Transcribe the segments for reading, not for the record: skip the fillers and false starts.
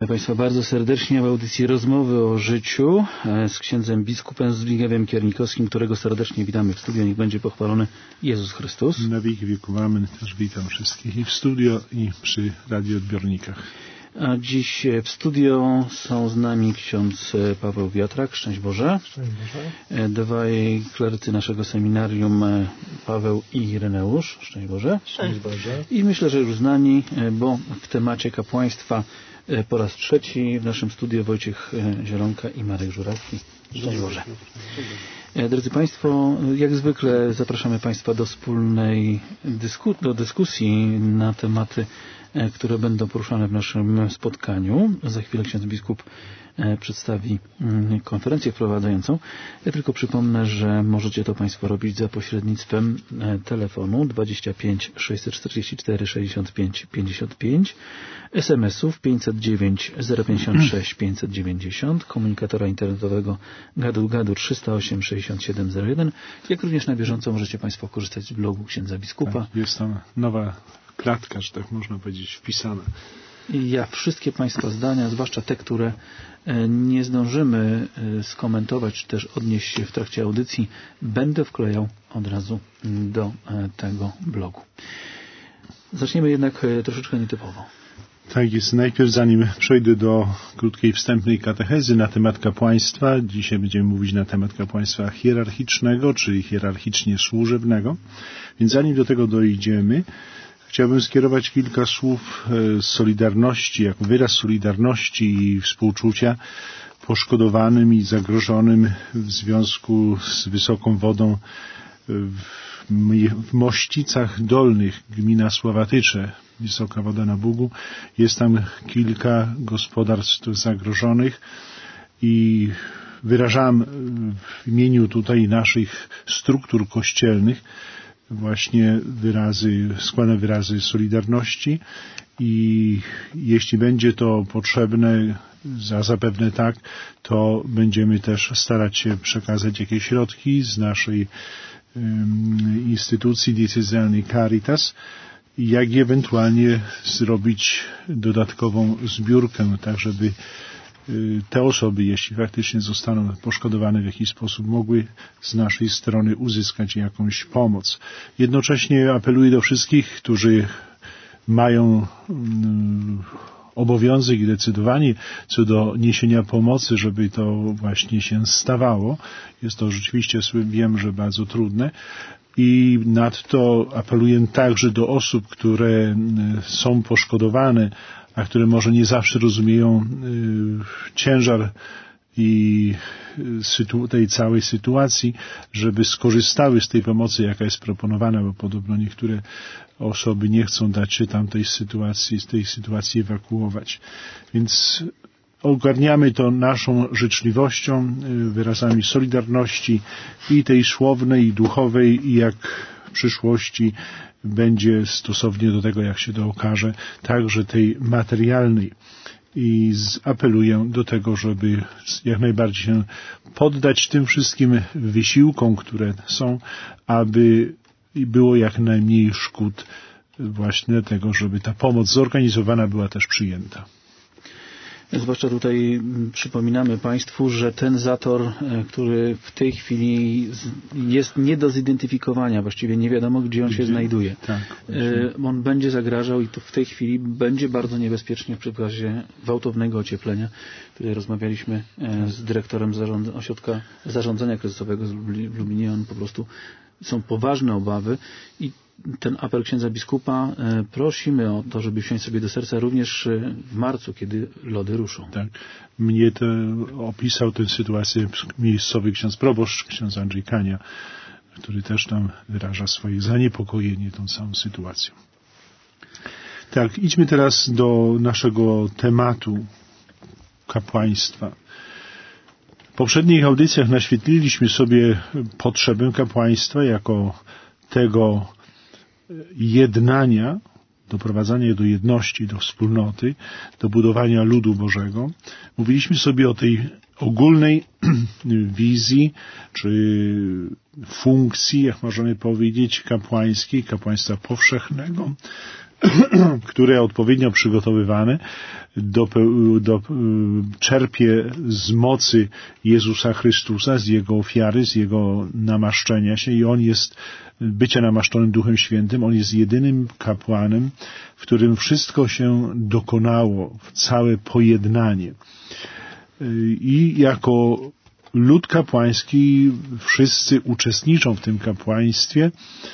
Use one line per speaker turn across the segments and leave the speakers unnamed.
Państwa bardzo serdecznie w audycji Rozmowy o życiu z księdzem biskupem Zbigniewem Kiernikowskim, którego serdecznie witamy w studio. Niech będzie pochwalony Jezus Chrystus.
Na wieki wieków amen. Też witam wszystkich i w studio, i przy radioodbiornikach.
A dziś w studio są z nami ksiądz Paweł Wiatrak. Szczęść Boże.
Szczęść Boże.
Dwaj klerycy naszego seminarium, Paweł i Ireneusz. Szczęść Boże.
Szczęść Boże.
I myślę, że już znani, bo w temacie kapłaństwa po raz trzeci w naszym studiu Wojciech Zielonka i Marek Żurawski. Szczęść Boże. Drodzy Państwo, jak zwykle zapraszamy Państwa do wspólnej dyskusji na tematy, które będą poruszane w naszym spotkaniu. Za chwilę ksiądz biskup przedstawi konferencję wprowadzającą. Ja tylko przypomnę, że możecie to Państwo robić za pośrednictwem telefonu 25 644 65 55, SMS-ów 509 056 590, komunikatora internetowego gadu 308 6701, jak również na bieżąco możecie Państwo korzystać z blogu księdza biskupa.
Tak, jest tam nowa klatka, że tak można powiedzieć, wpisana.
I ja wszystkie Państwa zdania, zwłaszcza te, które nie zdążymy skomentować, czy też odnieść się w trakcie audycji, będę wklejał od razu do tego blogu. Zaczniemy jednak troszeczkę nietypowo.
Tak jest. Najpierw, zanim przejdę do krótkiej wstępnej katechezy na temat kapłaństwa, dzisiaj będziemy mówić na temat kapłaństwa hierarchicznego, czy hierarchicznie służebnego. Więc zanim do tego dojdziemy, chciałbym skierować kilka słów solidarności, jako wyraz solidarności i współczucia poszkodowanym i zagrożonym w związku z wysoką wodą w Mościcach Dolnych, gmina Sławatycze, wysoka woda na Bugu. Jest tam kilka gospodarstw zagrożonych i wyrażam w imieniu tutaj naszych struktur kościelnych właśnie składam wyrazy solidarności i jeśli będzie to potrzebne, a zapewne tak, to będziemy też starać się przekazać jakieś środki z naszej instytucji diecezjalnej Caritas, jak i ewentualnie zrobić dodatkową zbiórkę, tak żeby te osoby, jeśli faktycznie zostaną poszkodowane w jakiś sposób, mogły z naszej strony uzyskać jakąś pomoc. Jednocześnie apeluję do wszystkich, którzy mają obowiązek i decydowanie co do niesienia pomocy, żeby to właśnie się stawało. Jest to rzeczywiście, wiem, że bardzo trudne. I nadto apeluję także do osób, które są poszkodowane, a które może nie zawsze rozumieją ciężar i tej całej sytuacji, żeby skorzystały z tej pomocy, jaka jest proponowana, bo podobno niektóre osoby nie chcą dać się z tej sytuacji ewakuować. Więc ogarniamy to naszą życzliwością, wyrazami solidarności i tej słownej, i duchowej, i jak w przyszłości będzie stosownie do tego, jak się to okaże, także tej materialnej. I apeluję do tego, żeby jak najbardziej się poddać tym wszystkim wysiłkom, które są, aby było jak najmniej szkód właśnie tego, żeby ta pomoc zorganizowana była też przyjęta.
Zwłaszcza tutaj przypominamy Państwu, że ten zator, który w tej chwili jest nie do zidentyfikowania, właściwie nie wiadomo, gdzie on się znajduje.
Tak,
on będzie zagrażał i to w tej chwili będzie bardzo niebezpiecznie w razie gwałtownego ocieplenia. Tutaj rozmawialiśmy z dyrektorem ośrodka zarządzania kryzysowego w Lublinie. On po prostu są poważne obawy i ten apel księdza biskupa prosimy o to, żeby wziąć sobie do serca również w marcu, kiedy lody ruszą. Tak.
Mnie to opisał tę sytuację miejscowy ksiądz proboszcz, ksiądz Andrzej Kania, który też tam wyraża swoje zaniepokojenie tą całą sytuacją. Tak, idźmy teraz do naszego tematu kapłaństwa. W poprzednich audycjach naświetliliśmy sobie potrzebę kapłaństwa jako tego jednania, doprowadzania do jedności, do wspólnoty, do budowania ludu Bożego. Mówiliśmy sobie o tej ogólnej wizji, czy funkcji, jak możemy powiedzieć, kapłańskiej, kapłaństwa powszechnego, które odpowiednio przygotowywane czerpie z mocy Jezusa Chrystusa, z Jego ofiary, z Jego namaszczenia się i On jest, bycia namaszczonym Duchem Świętym, On jest jedynym kapłanem, w którym wszystko się dokonało, w całe pojednanie. I jako lud kapłański wszyscy uczestniczą w tym kapłaństwie,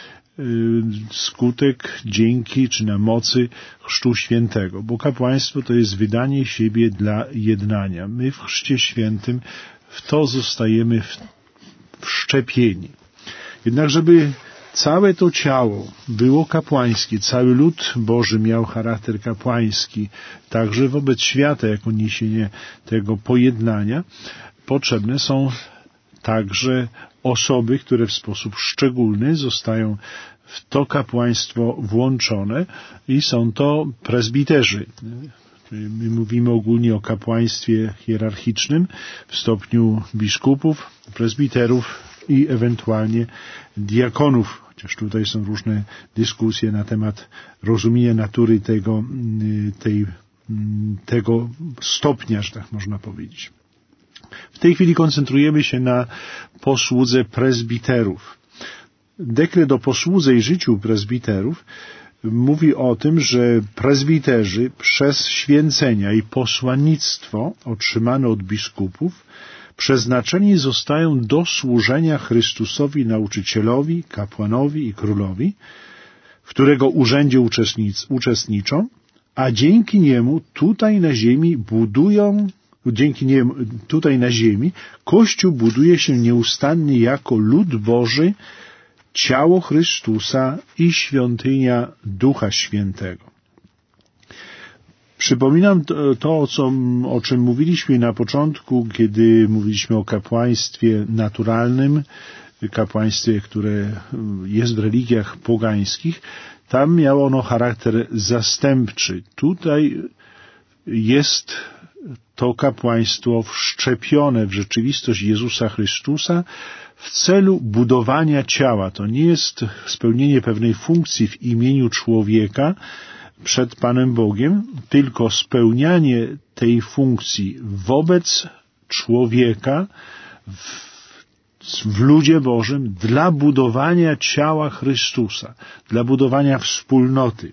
skutek, dzięki czy na mocy Chrztu Świętego, bo kapłaństwo to jest wydanie siebie dla jednania. My w Chrzcie Świętym w to zostajemy wszczepieni. Jednak żeby całe to ciało było kapłańskie, cały lud Boży miał charakter kapłański, także wobec świata jako niesienie tego pojednania, potrzebne są także osoby, które w sposób szczególny zostają w to kapłaństwo włączone i są to prezbiterzy. My mówimy ogólnie o kapłaństwie hierarchicznym w stopniu biskupów, prezbiterów i ewentualnie diakonów, chociaż tutaj są różne dyskusje na temat rozumienia natury tego stopnia, że tak można powiedzieć. W tej chwili koncentrujemy się na posłudze prezbiterów. Dekret o posłudze i życiu prezbiterów mówi o tym, że prezbiterzy przez święcenia i posłannictwo otrzymane od biskupów przeznaczeni zostają do służenia Chrystusowi nauczycielowi, kapłanowi i królowi, w którego urzędzie uczestniczą, a dzięki niemu tutaj na ziemi Kościół buduje się nieustannie jako lud Boży, ciało Chrystusa i świątynia Ducha Świętego. Przypominam to, o czym mówiliśmy na początku, kiedy mówiliśmy o kapłaństwie naturalnym, kapłaństwie, które jest w religiach pogańskich. Tam miało ono charakter zastępczy. Tutaj jest to kapłaństwo wszczepione w rzeczywistość Jezusa Chrystusa w celu budowania ciała. To nie jest spełnienie pewnej funkcji w imieniu człowieka przed Panem Bogiem, tylko spełnianie tej funkcji wobec człowieka w ludzie Bożym dla budowania ciała Chrystusa, dla budowania wspólnoty.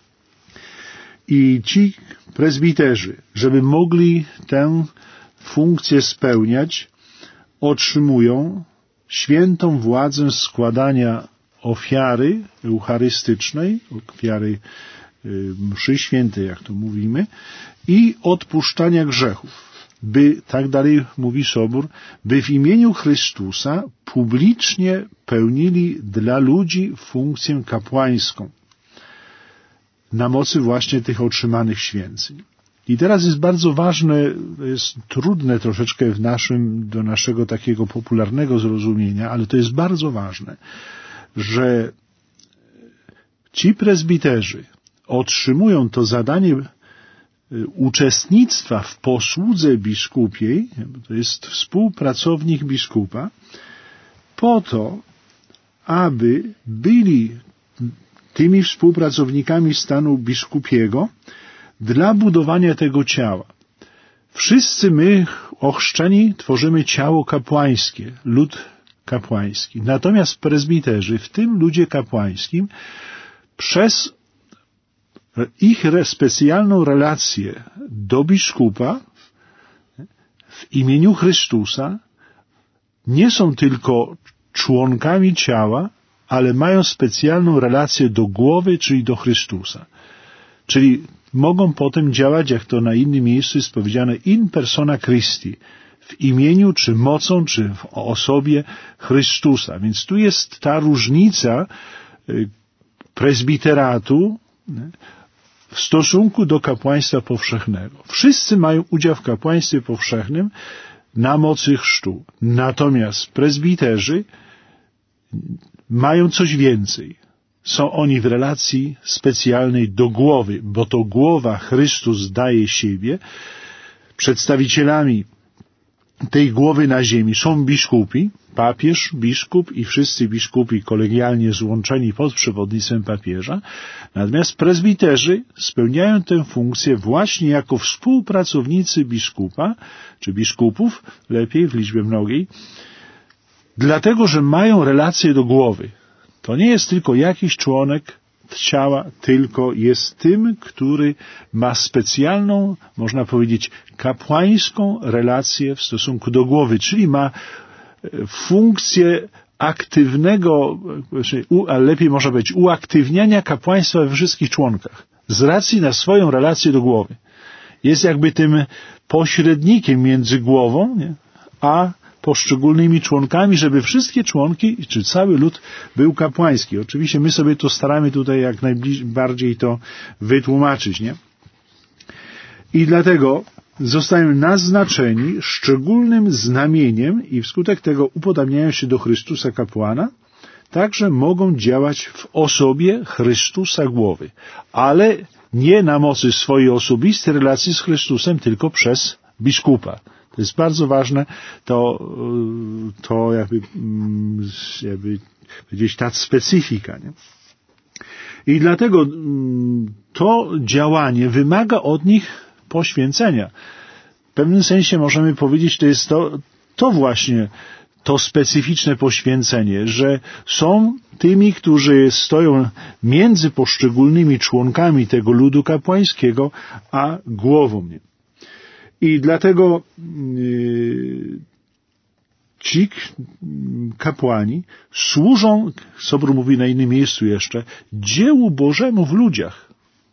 I ci prezbiterzy, żeby mogli tę funkcję spełniać, otrzymują świętą władzę składania ofiary eucharystycznej, ofiary mszy świętej, jak to mówimy, i odpuszczania grzechów, by, tak dalej mówi Sobór, by w imieniu Chrystusa publicznie pełnili dla ludzi funkcję kapłańską na mocy właśnie tych otrzymanych święceń. I teraz jest bardzo ważne, jest trudne troszeczkę do naszego takiego popularnego zrozumienia, ale to jest bardzo ważne, że ci prezbiterzy otrzymują to zadanie uczestnictwa w posłudze biskupiej, to jest współpracownik biskupa, po to, aby byli tymi współpracownikami stanu biskupiego dla budowania tego ciała. Wszyscy my, ochrzczeni, tworzymy ciało kapłańskie, lud kapłański. Natomiast prezbiterzy w tym ludzie kapłańskim przez ich specjalną relację do biskupa w imieniu Chrystusa nie są tylko członkami ciała, ale mają specjalną relację do głowy, czyli do Chrystusa. Czyli mogą potem działać, jak to na innym miejscu jest powiedziane, in persona Christi, w imieniu, czy mocą, czy w osobie Chrystusa. Więc tu jest ta różnica prezbiteratu w stosunku do kapłaństwa powszechnego. Wszyscy mają udział w kapłaństwie powszechnym na mocy chrztu. Natomiast prezbiterzy mają coś więcej. Są oni w relacji specjalnej do głowy, bo to głowa Chrystus daje siebie. Przedstawicielami tej głowy na ziemi są biskupi, papież, biskup i wszyscy biskupi kolegialnie złączeni pod przewodnictwem papieża, natomiast prezbiterzy spełniają tę funkcję właśnie jako współpracownicy biskupa, czy biskupów, lepiej w liczbie mnogiej, dlatego, że mają relację do głowy. To nie jest tylko jakiś członek ciała, tylko jest tym, który ma specjalną, można powiedzieć, kapłańską relację w stosunku do głowy, czyli ma funkcję aktywnego, a lepiej można powiedzieć, uaktywniania kapłaństwa we wszystkich członkach, z racji na swoją relację do głowy. Jest jakby tym pośrednikiem między głową, nie, a poszczególnymi członkami, żeby wszystkie członki, czy cały lud był kapłański. Oczywiście my sobie to staramy tutaj jak najbardziej to wytłumaczyć, nie? I dlatego zostają naznaczeni szczególnym znamieniem i wskutek tego upodabniają się do Chrystusa kapłana, także mogą działać w osobie Chrystusa głowy, ale nie na mocy swojej osobistej relacji z Chrystusem, tylko przez biskupa. To jest bardzo ważne, to jakby powiedzieć ta specyfika, nie? I dlatego to działanie wymaga od nich poświęcenia. W pewnym sensie możemy powiedzieć, to jest to właśnie to specyficzne poświęcenie, że są tymi, którzy stoją między poszczególnymi członkami tego ludu kapłańskiego, a głową. I dlatego ci kapłani służą, Sobór mówi na innym miejscu jeszcze, dziełu Bożemu w ludziach.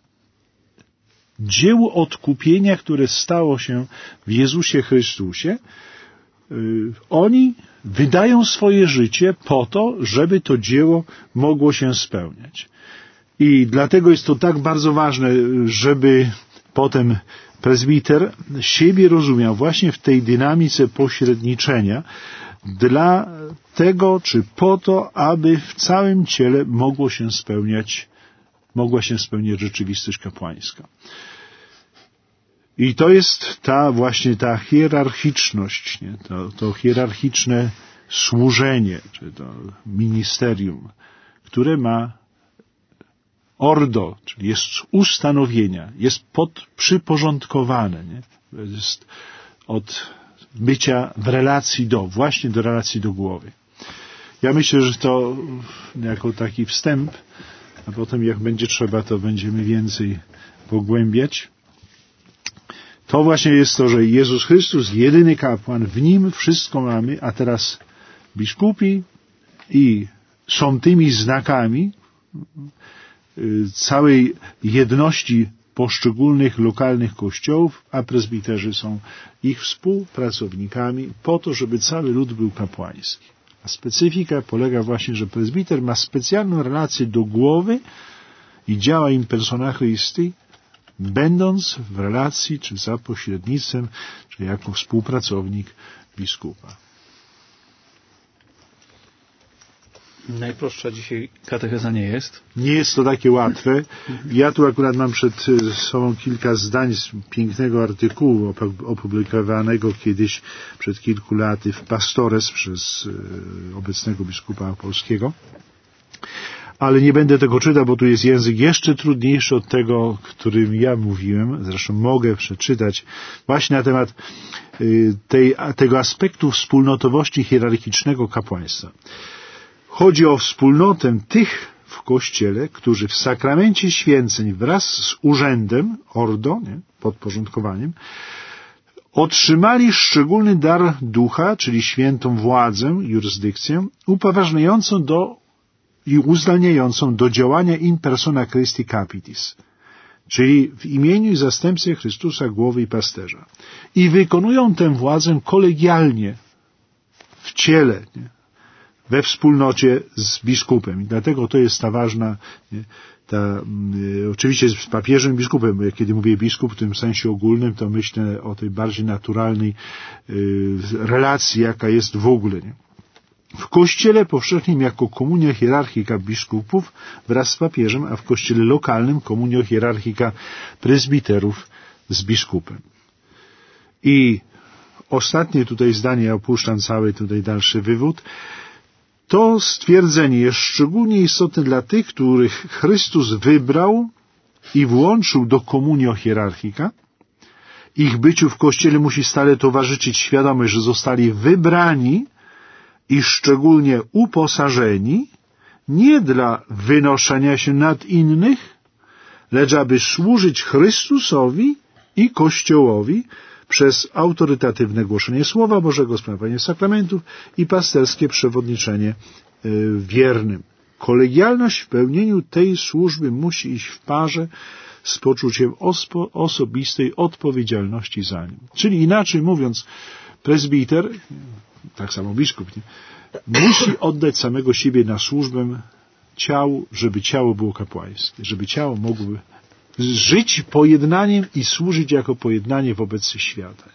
Dziełu odkupienia, które stało się w Jezusie Chrystusie. Oni wydają swoje życie po to, żeby to dzieło mogło się spełniać. I dlatego jest to tak bardzo ważne, żeby potem prezbiter siebie rozumiał właśnie w tej dynamice pośredniczenia dla tego, czy po to, aby w całym ciele mogła się spełniać rzeczywistość kapłańska. I to jest ta hierarchiczność, nie? To hierarchiczne służenie, czy to ministerium, które ma ordo, czyli jest ustanowienia, jest przyporządkowane, nie? Jest od bycia w relacji właśnie do relacji do głowy. Ja myślę, że to jako taki wstęp, a potem jak będzie trzeba, to będziemy więcej pogłębiać. To właśnie jest to, że Jezus Chrystus, jedyny kapłan, w Nim wszystko mamy, a teraz biskupi i są tymi znakami całej jedności poszczególnych lokalnych kościołów, a prezbiterzy są ich współpracownikami po to, żeby cały lud był kapłański. A specyfika polega właśnie, że prezbiter ma specjalną relację do głowy i działa in persona Christi, będąc w relacji, czy za pośrednictwem, czy jako współpracownik biskupa.
Najprostsza dzisiaj katecheza nie jest.
Nie jest to takie łatwe. Ja tu akurat mam przed sobą kilka zdań z pięknego artykułu opublikowanego kiedyś przed kilku laty w Pastores przez obecnego biskupa polskiego. Ale nie będę tego czytał, bo tu jest język jeszcze trudniejszy od tego, którym ja mówiłem. Zresztą mogę przeczytać właśnie na temat tego aspektu wspólnotowości hierarchicznego kapłaństwa. Chodzi o wspólnotę tych w Kościele, którzy w sakramencie święceń wraz z urzędem, ordo, nie, podporządkowaniem, otrzymali szczególny dar ducha, czyli świętą władzę, jurysdykcję, upoważniającą i uzdalniającą do działania in persona Christi Capitis, czyli w imieniu i zastępstwie Chrystusa głowy i pasterza. I wykonują tę władzę kolegialnie, w ciele, nie? We wspólnocie z biskupem. I dlatego to jest ta ważna, oczywiście z papieżem i biskupem, bo kiedy mówię biskup w tym sensie ogólnym, to myślę o tej bardziej naturalnej relacji, jaka jest w ogóle. Nie? W Kościele powszechnym jako komunia hierarchika biskupów wraz z papieżem, a w Kościele lokalnym komunia hierarchika prezbiterów z biskupem. I ostatnie tutaj zdanie, ja opuszczam cały tutaj dalszy wywód. To stwierdzenie jest szczególnie istotne dla tych, których Chrystus wybrał i włączył do communio hierarchica. Ich byciu w Kościele musi stale towarzyszyć świadomość, że zostali wybrani i szczególnie uposażeni nie dla wynoszenia się nad innych, lecz aby służyć Chrystusowi i Kościołowi przez autorytatywne głoszenie Słowa Bożego, sprawowanie sakramentów i pasterskie przewodniczenie wiernym. Kolegialność w pełnieniu tej służby musi iść w parze z poczuciem osobistej odpowiedzialności za nim. Czyli inaczej mówiąc, prezbiter, tak samo biskup, nie, musi oddać samego siebie na służbę ciału, żeby ciało było kapłańskie, żeby ciało mogło żyć pojednaniem i służyć jako pojednanie wobec świata.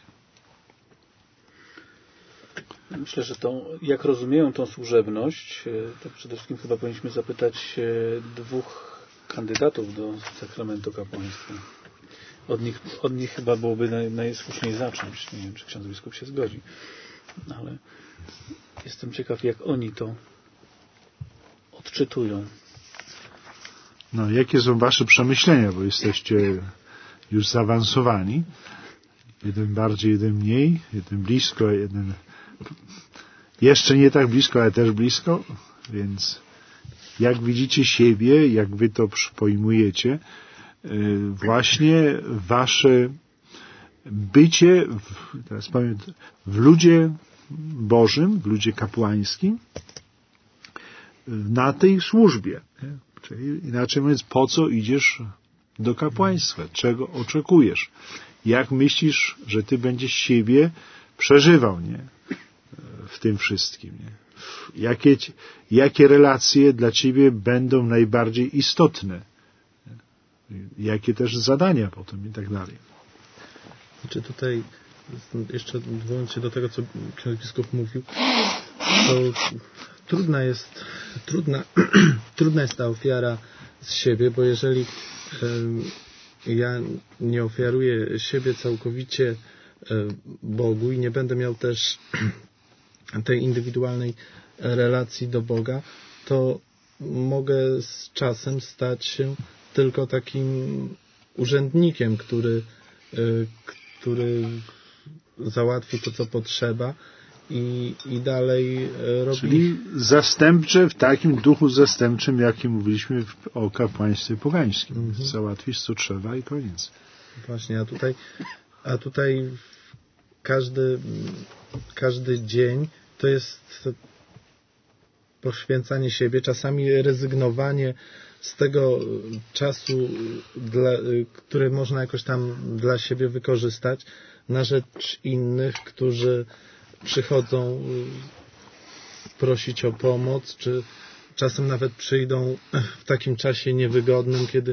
Myślę, że jak rozumieją tą służebność, to przede wszystkim chyba powinniśmy zapytać dwóch kandydatów do sakramentu kapłaństwa. Od nich chyba byłoby najsłuszniej zacząć. Nie wiem, czy ksiądz biskup się zgodzi. Ale jestem ciekaw, jak oni to odczytują.
No, jakie są wasze przemyślenia, bo jesteście już zaawansowani. Jeden bardziej, jeden mniej, jeden blisko, jeden jeszcze nie tak blisko, ale też blisko. Więc jak widzicie siebie, jak wy to pojmujecie, właśnie wasze bycie, teraz powiem, w ludzie Bożym, w ludzie kapłańskim, na tej służbie. Czyli inaczej mówiąc, po co idziesz do kapłaństwa? Czego oczekujesz? Jak myślisz, że ty będziesz siebie przeżywał, nie? W tym wszystkim, nie? Jakie relacje dla ciebie będą najbardziej istotne? Jakie też zadania potem i tak dalej.
Znaczy tutaj, jeszcze odwołując się do tego, co ksiądz biskup mówił, to trudna jest ta ofiara z siebie, bo jeżeli ja nie ofiaruję siebie całkowicie Bogu i nie będę miał też tej indywidualnej relacji do Boga, to mogę z czasem stać się tylko takim urzędnikiem, który załatwi to, co potrzeba i dalej robi...
Czyli zastępcze w takim duchu zastępczym, jakim mówiliśmy o kapłaństwie pogańskim. Załatwisz, co trzeba i koniec.
Właśnie, a tutaj każdy dzień to jest poświęcanie siebie, czasami rezygnowanie z tego czasu, który można jakoś tam dla siebie wykorzystać na rzecz innych, którzy przychodzą prosić o pomoc, czy czasem nawet przyjdą w takim czasie niewygodnym, kiedy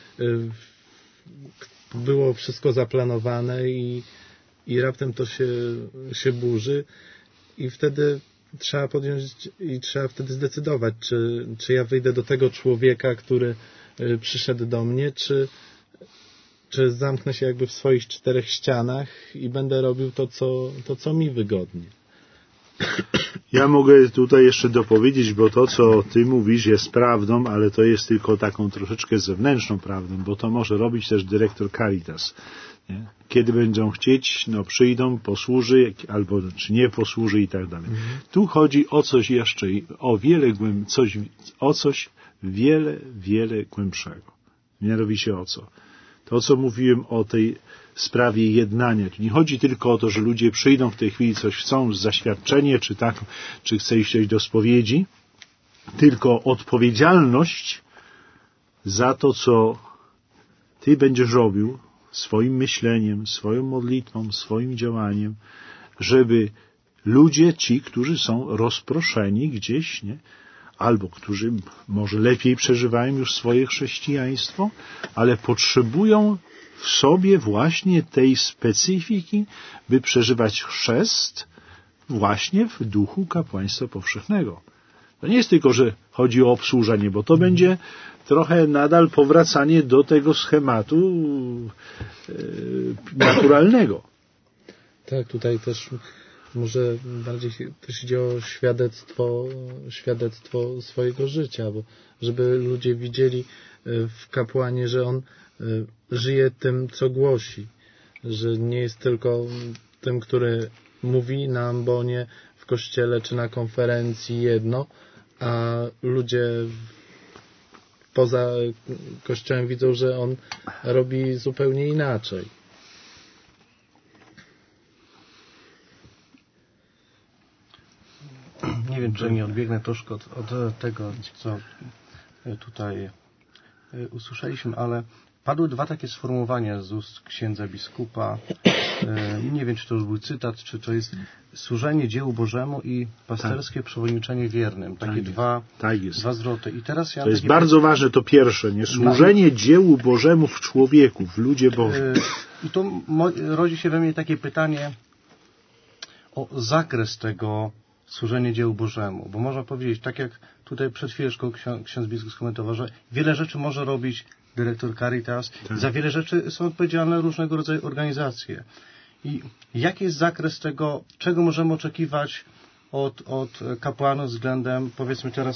było wszystko zaplanowane i raptem to się burzy i wtedy trzeba podjąć i trzeba wtedy zdecydować, czy ja wyjdę do tego człowieka, który przyszedł do mnie, czy zamknę się jakby w swoich 4 ścianach i będę robił to, co mi wygodnie.
Ja mogę tutaj jeszcze dopowiedzieć, bo to, co ty mówisz, jest prawdą, ale to jest tylko taką troszeczkę zewnętrzną prawdą, bo to może robić też dyrektor Caritas. Nie? Kiedy będą chcieć, no przyjdą, posłuży, albo czy nie posłuży i tak dalej. Tu chodzi o coś jeszcze, o coś wiele głębszego. Mianowicie o co? To, co mówiłem o tej sprawie jednania. Tu nie chodzi tylko o to, że ludzie przyjdą w tej chwili, coś chcą, zaświadczenie, czy chce iść do spowiedzi, tylko odpowiedzialność za to, co ty będziesz robił swoim myśleniem, swoją modlitwą, swoim działaniem, żeby ludzie, ci, którzy są rozproszeni gdzieś, nie? Albo którzy może lepiej przeżywają już swoje chrześcijaństwo, ale potrzebują w sobie właśnie tej specyfiki, by przeżywać chrzest właśnie w duchu kapłaństwa powszechnego. To nie jest tylko, że chodzi o obsłużenie, bo to będzie trochę nadal powracanie do tego schematu naturalnego.
Tak, tutaj też może bardziej też idzie o świadectwo swojego życia, bo żeby ludzie widzieli w kapłanie, że on żyje tym, co głosi, że nie jest tylko tym, który mówi na ambonie, w kościele czy na konferencji jedno, a ludzie poza kościołem widzą, że on robi zupełnie inaczej.
Nie wiem, czy nie odbiegnę troszkę od tego, co tutaj usłyszeliśmy, ale padły dwa takie sformułowania z ust księdza biskupa. Nie wiem, czy to już był cytat, czy to jest służenie dziełu Bożemu i pasterskie przewodniczenie wiernym. Takie dwa zwroty. I teraz ja
to jest bardzo ważne, to pierwsze, nie? Służenie dziełu Bożemu w człowieku, w ludzie Bożym.
I tu rodzi się we mnie takie pytanie o zakres tego służenie dziełu Bożemu. Bo można powiedzieć, tak jak tutaj przed chwileczką ksiądz biskup skomentował, że wiele rzeczy może robić dyrektor Caritas. Tak. Za wiele rzeczy są odpowiedzialne różnego rodzaju organizacje. I jaki jest zakres tego, czego możemy oczekiwać od kapłanów względem, powiedzmy teraz,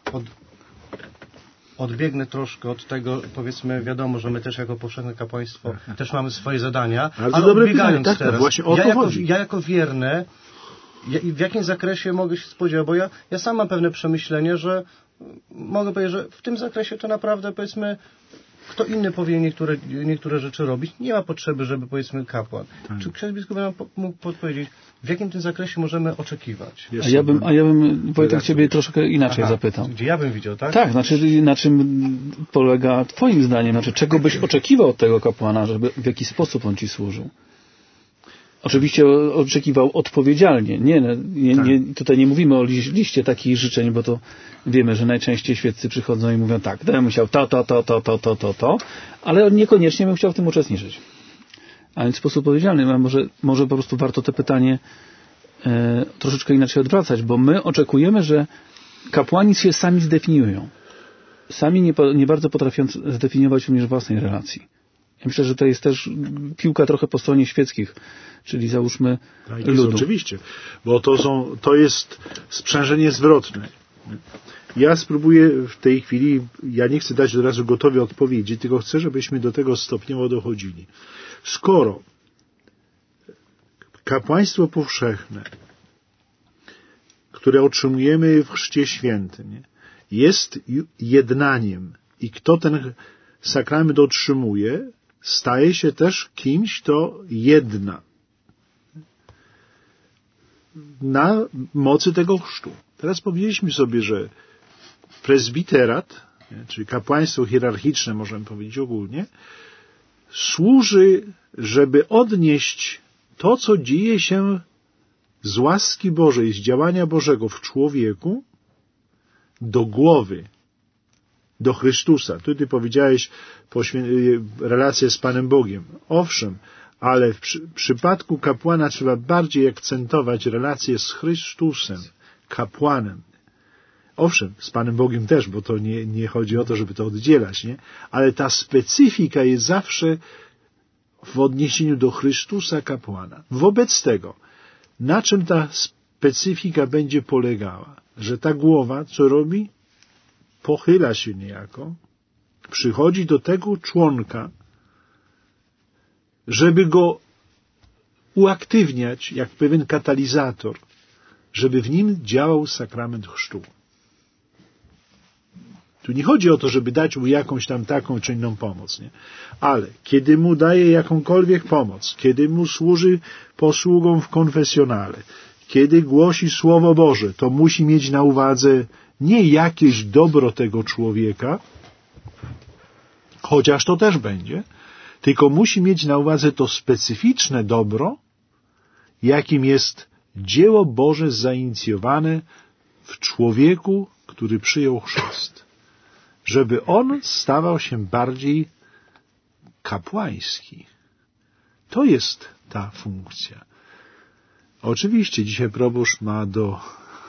odbiegnę troszkę od tego, powiedzmy, wiadomo, że my też jako powszechne kapłaństwo też mamy swoje zadania, ale odbiegając teraz,
tak, właśnie o to chodzi.
Ja jako wierny, w jakim zakresie mogę się spodziewać, bo ja sam mam pewne przemyślenie, że mogę powiedzieć, że w tym zakresie to naprawdę, powiedzmy, kto inny powinien niektóre rzeczy robić, nie ma potrzeby, żeby, powiedzmy, kapłan. Tak. Czy ksiądz biskup nam mógł podpowiedzieć, w jakim tym zakresie możemy oczekiwać?
A ja bym Wojtek, ciebie troszkę inaczej zapytał.
Gdzie ja bym widział, tak?
Tak, znaczy na czym polega twoim zdaniem, znaczy czego byś oczekiwał od tego kapłana, żeby w jaki sposób on ci służył? Oczywiście oczekiwał odpowiedzialnie. Tutaj nie mówimy o liście takich życzeń, bo to wiemy, że najczęściej świeccy przychodzą i mówią tak, bym chciał to, ale niekoniecznie bym chciał w tym uczestniczyć. A więc w sposób odpowiedzialny. Może po prostu warto to pytanie troszeczkę inaczej odwracać, bo my oczekujemy, że kapłani się sami zdefiniują. Sami nie bardzo potrafią zdefiniować również własnej relacji. Ja myślę, że to jest też piłka trochę po stronie świeckich, czyli załóżmy ludu.
Oczywiście, bo to jest sprzężenie zwrotne. Ja spróbuję w tej chwili, ja nie chcę dać od razu gotowej odpowiedzi, tylko chcę, żebyśmy do tego stopniowo dochodzili. Skoro kapłaństwo powszechne, które otrzymujemy w Chrzcie Świętym, jest jednaniem i kto ten sakrament otrzymuje, staje się też kimś, kto jedna na mocy tego chrztu. Teraz powiedzieliśmy sobie, że prezbiterat, czyli kapłaństwo hierarchiczne, możemy powiedzieć ogólnie, służy, żeby odnieść to, co dzieje się z łaski Bożej, z działania Bożego w człowieku, do głowy, do Chrystusa. Ty powiedziałeś relację z Panem Bogiem. Owszem, ale w przypadku kapłana trzeba bardziej akcentować relację z Chrystusem, kapłanem. Owszem, z Panem Bogiem też, bo to nie chodzi o to, żeby to oddzielać, nie? Ale ta specyfika jest zawsze w odniesieniu do Chrystusa kapłana. Wobec tego, na czym ta specyfika będzie polegała? Że ta głowa, co robi? Pochyla się niejako, przychodzi do tego członka, żeby go uaktywniać jak pewien katalizator, żeby w nim działał sakrament chrztu. Tu nie chodzi o to, żeby dać mu jakąś tam taką czy inną pomoc, nie? Ale kiedy mu daje jakąkolwiek pomoc, kiedy mu służy posługą w konfesjonale, kiedy głosi Słowo Boże, to musi mieć na uwadze nie jakieś dobro tego człowieka, chociaż to też będzie, tylko musi mieć na uwadze to specyficzne dobro, jakim jest dzieło Boże zainicjowane w człowieku, który przyjął chrzest. Żeby on stawał się bardziej kapłański. To jest ta funkcja. Oczywiście dzisiaj proboszcz ma do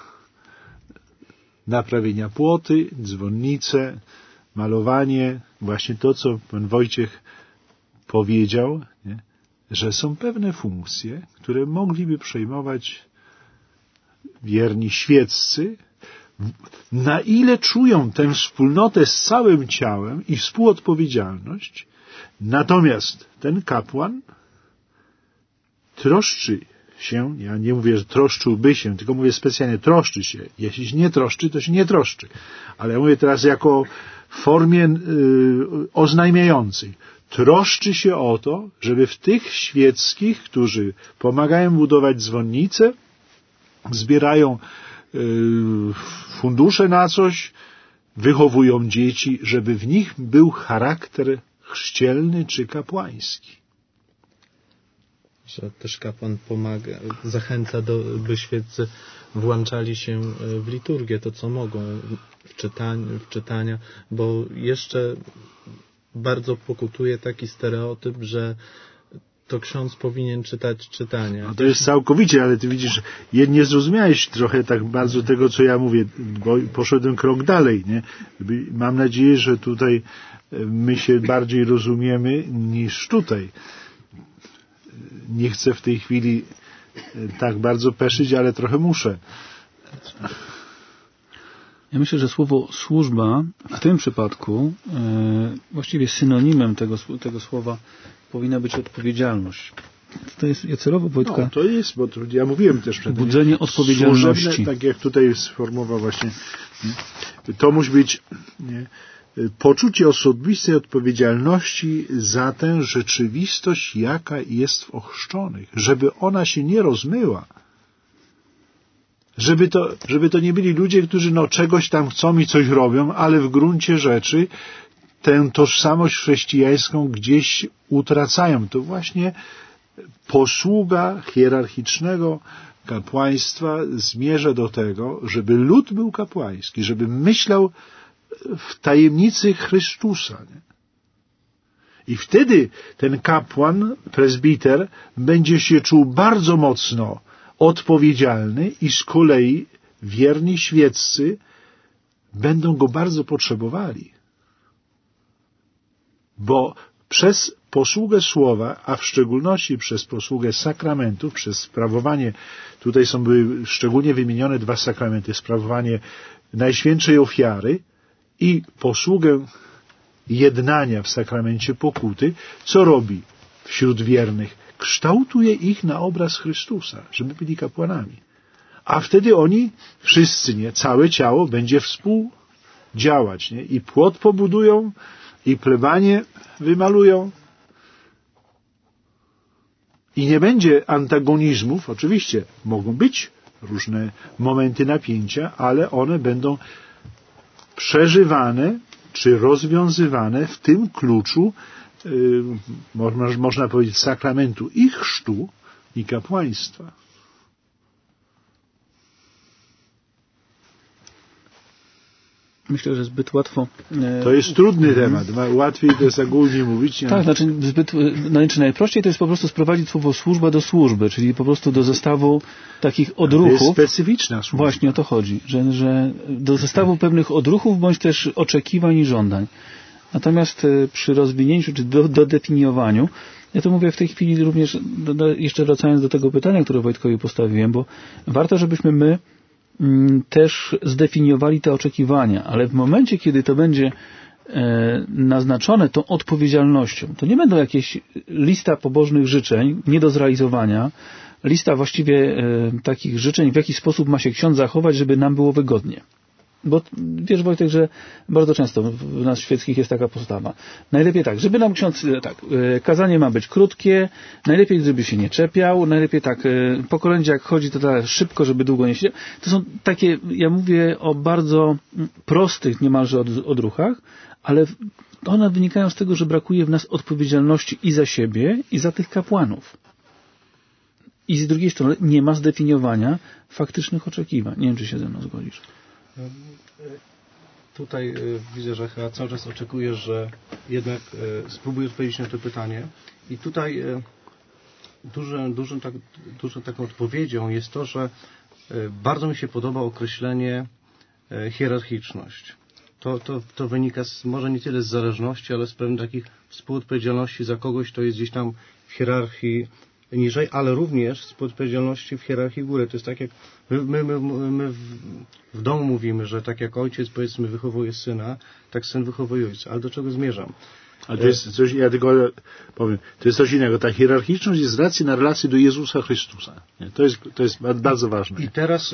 naprawienia płoty, dzwonnice, malowanie, właśnie to, co pan Wojciech powiedział, nie? że są pewne funkcje, które mogliby przejmować wierni świeccy, na ile czują tę wspólnotę z całym ciałem i współodpowiedzialność, natomiast ten kapłan troszczy się, ja nie mówię, że troszczyłby się, tylko mówię specjalnie troszczy się. Jeśli się nie troszczy, to się nie troszczy. Ale ja mówię teraz jako w formie oznajmiającej. Troszczy się o to, żeby w tych świeckich, którzy pomagają budować dzwonnice, zbierają fundusze na coś, wychowują dzieci, żeby w nich był charakter chrzcielny czy kapłański.
Że też kapłan pomaga, zachęca, by świeccy włączali się w liturgię, to co mogą, w czytania, bo jeszcze bardzo pokutuje taki stereotyp, że to ksiądz powinien czytać czytania.
No to jest całkowicie, ale ty widzisz, nie zrozumiałeś trochę tak bardzo tego, co ja mówię, bo poszedłem krok dalej, nie? Mam nadzieję, że tutaj my się bardziej rozumiemy niż tutaj. Nie chcę w tej chwili tak bardzo peszyć, ale trochę muszę.
Ja myślę, że słowo służba w tym przypadku właściwie synonimem tego słowa powinna być odpowiedzialność. To jest celowo, Wojtka.
No, to jest, bo to ja mówiłem też przed
budzenie odpowiedzialności.
Służebne, tak jak tutaj sformułował właśnie, to musi być poczucie osobistej odpowiedzialności za tę rzeczywistość, jaka jest w ochrzczonych, żeby ona się nie rozmyła. Żeby to nie byli ludzie, którzy czegoś tam chcą i coś robią, ale w gruncie rzeczy tę tożsamość chrześcijańską gdzieś utracają. To właśnie posługa hierarchicznego kapłaństwa zmierza do tego, żeby lud był kapłański, żeby myślał w tajemnicy Chrystusa. Nie? I wtedy ten kapłan, prezbiter, będzie się czuł bardzo mocno odpowiedzialny i z kolei wierni świeccy będą go bardzo potrzebowali. Bo przez posługę słowa, a w szczególności przez posługę sakramentów, przez sprawowanie, tutaj były szczególnie wymienione 2 sakramenty, sprawowanie Najświętszej Ofiary i posługę jednania w sakramencie pokuty, co robi wśród wiernych? Kształtuje ich na obraz Chrystusa, żeby byli kapłanami. A wtedy oni, wszyscy, nie, całe ciało będzie współdziałać, nie? I płot pobudują, i plebanie wymalują. I nie będzie antagonizmów, oczywiście mogą być różne momenty napięcia, ale one będą przeżywane czy rozwiązywane w tym kluczu, można powiedzieć, sakramentu i chrztu, i kapłaństwa.
Myślę, że zbyt łatwo...
To jest trudny temat. Łatwiej to jest ogólnie mówić.
Tak, znaczy najprościej to jest po prostu sprowadzić słowo służba do służby, czyli po prostu do zestawu takich odruchów.
To jest specyficzna służba.
Właśnie o to chodzi, że do zestawu pewnych odruchów, bądź też oczekiwań i żądań. Natomiast przy rozwinięciu, czy dodefiniowaniu, ja to mówię w tej chwili również, jeszcze wracając do tego pytania, które Wojtkowi postawiłem, bo warto, żebyśmy my też zdefiniowali te oczekiwania, ale w momencie, kiedy to będzie naznaczone tą odpowiedzialnością, to nie będą jakieś lista pobożnych życzeń nie do zrealizowania, lista właściwie takich życzeń, w jaki sposób ma się ksiądz zachować, żeby nam było wygodnie. Bo wiesz, Wojtek, że bardzo często w nas świeckich jest taka postawa. Najlepiej tak, żeby nam ksiądz, kazanie ma być krótkie, najlepiej, żeby się nie czepiał, najlepiej tak, po kolędzie jak chodzi, to tak szybko, żeby długo nie siedział. To są takie, ja mówię o bardzo prostych niemalże odruchach, ale one wynikają z tego, że brakuje w nas odpowiedzialności i za siebie, i za tych kapłanów. I z drugiej strony nie ma zdefiniowania faktycznych oczekiwań. Nie wiem, czy się ze mną zgodzisz.
Tutaj widzę, że chyba cały czas oczekujesz, że jednak spróbuję odpowiedzieć na to pytanie. I tutaj dużą taką odpowiedzią jest to, że bardzo mi się podoba określenie hierarchiczność. To wynika może nie tyle z zależności, ale z pewnej takiej współodpowiedzialności za kogoś, kto jest gdzieś tam w hierarchii niżej, ale również z odpowiedzialności w hierarchii góry. To jest tak jak my w domu mówimy, że tak jak ojciec, powiedzmy, wychowuje syna, tak syn wychowuje ojca. Ale do czego zmierzam?
Ale to jest coś, ja tylko powiem, to jest coś innego. Ta hierarchiczność jest z racji na relację do Jezusa Chrystusa. Nie? To jest bardzo ważne.
I teraz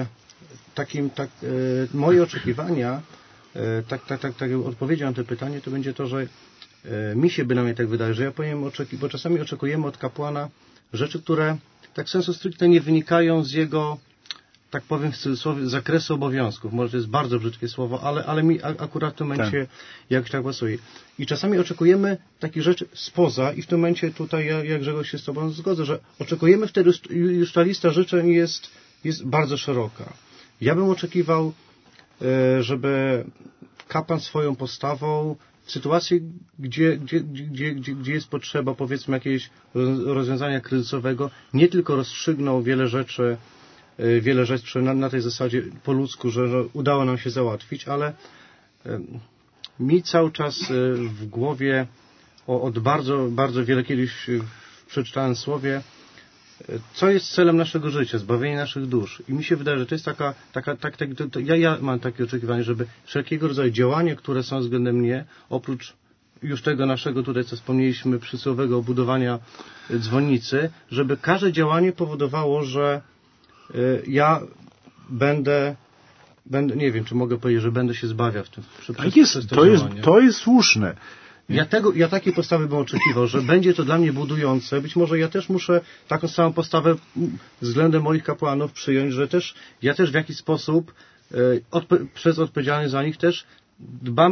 moje oczekiwania, odpowiedzią na to pytanie, to będzie to, że mi się bynajmniej tak wydaje, że ja powinien bo czasami oczekujemy od kapłana rzeczy, które tak sensu stricte nie wynikają z jego, tak powiem w cudzysłowie, zakresu obowiązków. Może to jest bardzo brzydkie słowo, ale mi akurat w tym momencie jakoś tak pasuje. I czasami oczekujemy takich rzeczy spoza i w tym momencie tutaj ja Grzegorz się z Tobą zgodzę, że oczekujemy wtedy, już ta lista życzeń jest bardzo szeroka. Ja bym oczekiwał, żeby kapłan swoją postawą w sytuacji, gdzie jest potrzeba, powiedzmy, jakiegoś rozwiązania kryzysowego, nie tylko rozstrzygnął wiele rzeczy na tej zasadzie po ludzku, że udało nam się załatwić, ale mi cały czas w głowie od bardzo, bardzo wiele kiedyś w przeczytałem słowie, co jest celem naszego życia, zbawienie naszych dusz. I mi się wydaje, że to jest ja mam takie oczekiwanie, żeby wszelkiego rodzaju działania, które są względem mnie, oprócz już tego naszego tutaj, co wspomnieliśmy, przysłowiowego budowania dzwonnicy, żeby każde działanie powodowało, że ja będę, nie wiem, czy mogę powiedzieć, że będę się zbawiał w tym.
To jest słuszne.
Ja takiej postawy bym oczekiwał, że będzie to dla mnie budujące. Być może ja też muszę taką samą postawę względem moich kapłanów przyjąć, że ja też w jakiś sposób przez odpowiedzialność za nich też dbam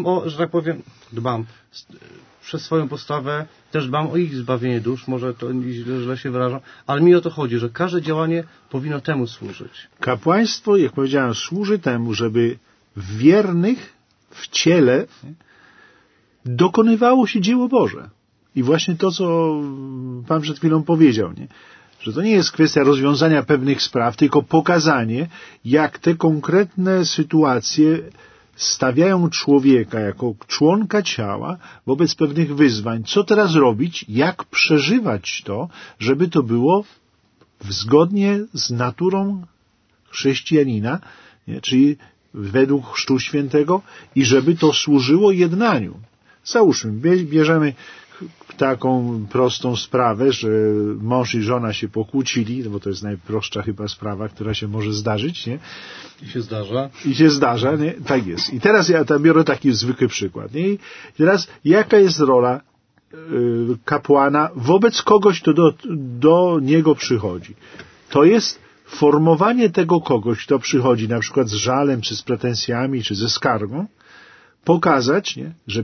przez swoją postawę też dbam o ich zbawienie dusz, może to źle się wyrażam, ale mi o to chodzi, że każde działanie powinno temu służyć.
Kapłaństwo, jak powiedziałem, służy temu, żeby wiernych w ciele dokonywało się dzieło Boże. I właśnie to, co Pan przed chwilą powiedział, nie? Że to nie jest kwestia rozwiązania pewnych spraw, tylko pokazanie, jak te konkretne sytuacje stawiają człowieka jako członka ciała wobec pewnych wyzwań. Co teraz robić? Jak przeżywać to, żeby to było zgodnie z naturą chrześcijanina, nie? Czyli według Chrztu Świętego i żeby to służyło jednaniu. Załóżmy, bierzemy taką prostą sprawę, że mąż i żona się pokłócili, no bo to jest najprostsza chyba sprawa, która się może zdarzyć, nie? I się zdarza, nie? Tak jest. I teraz ja biorę taki zwykły przykład, nie? I teraz jaka jest rola kapłana wobec kogoś, kto do niego przychodzi? To jest formowanie tego kogoś, kto przychodzi na przykład z żalem, czy z pretensjami, czy ze skargą, pokazać, nie? Że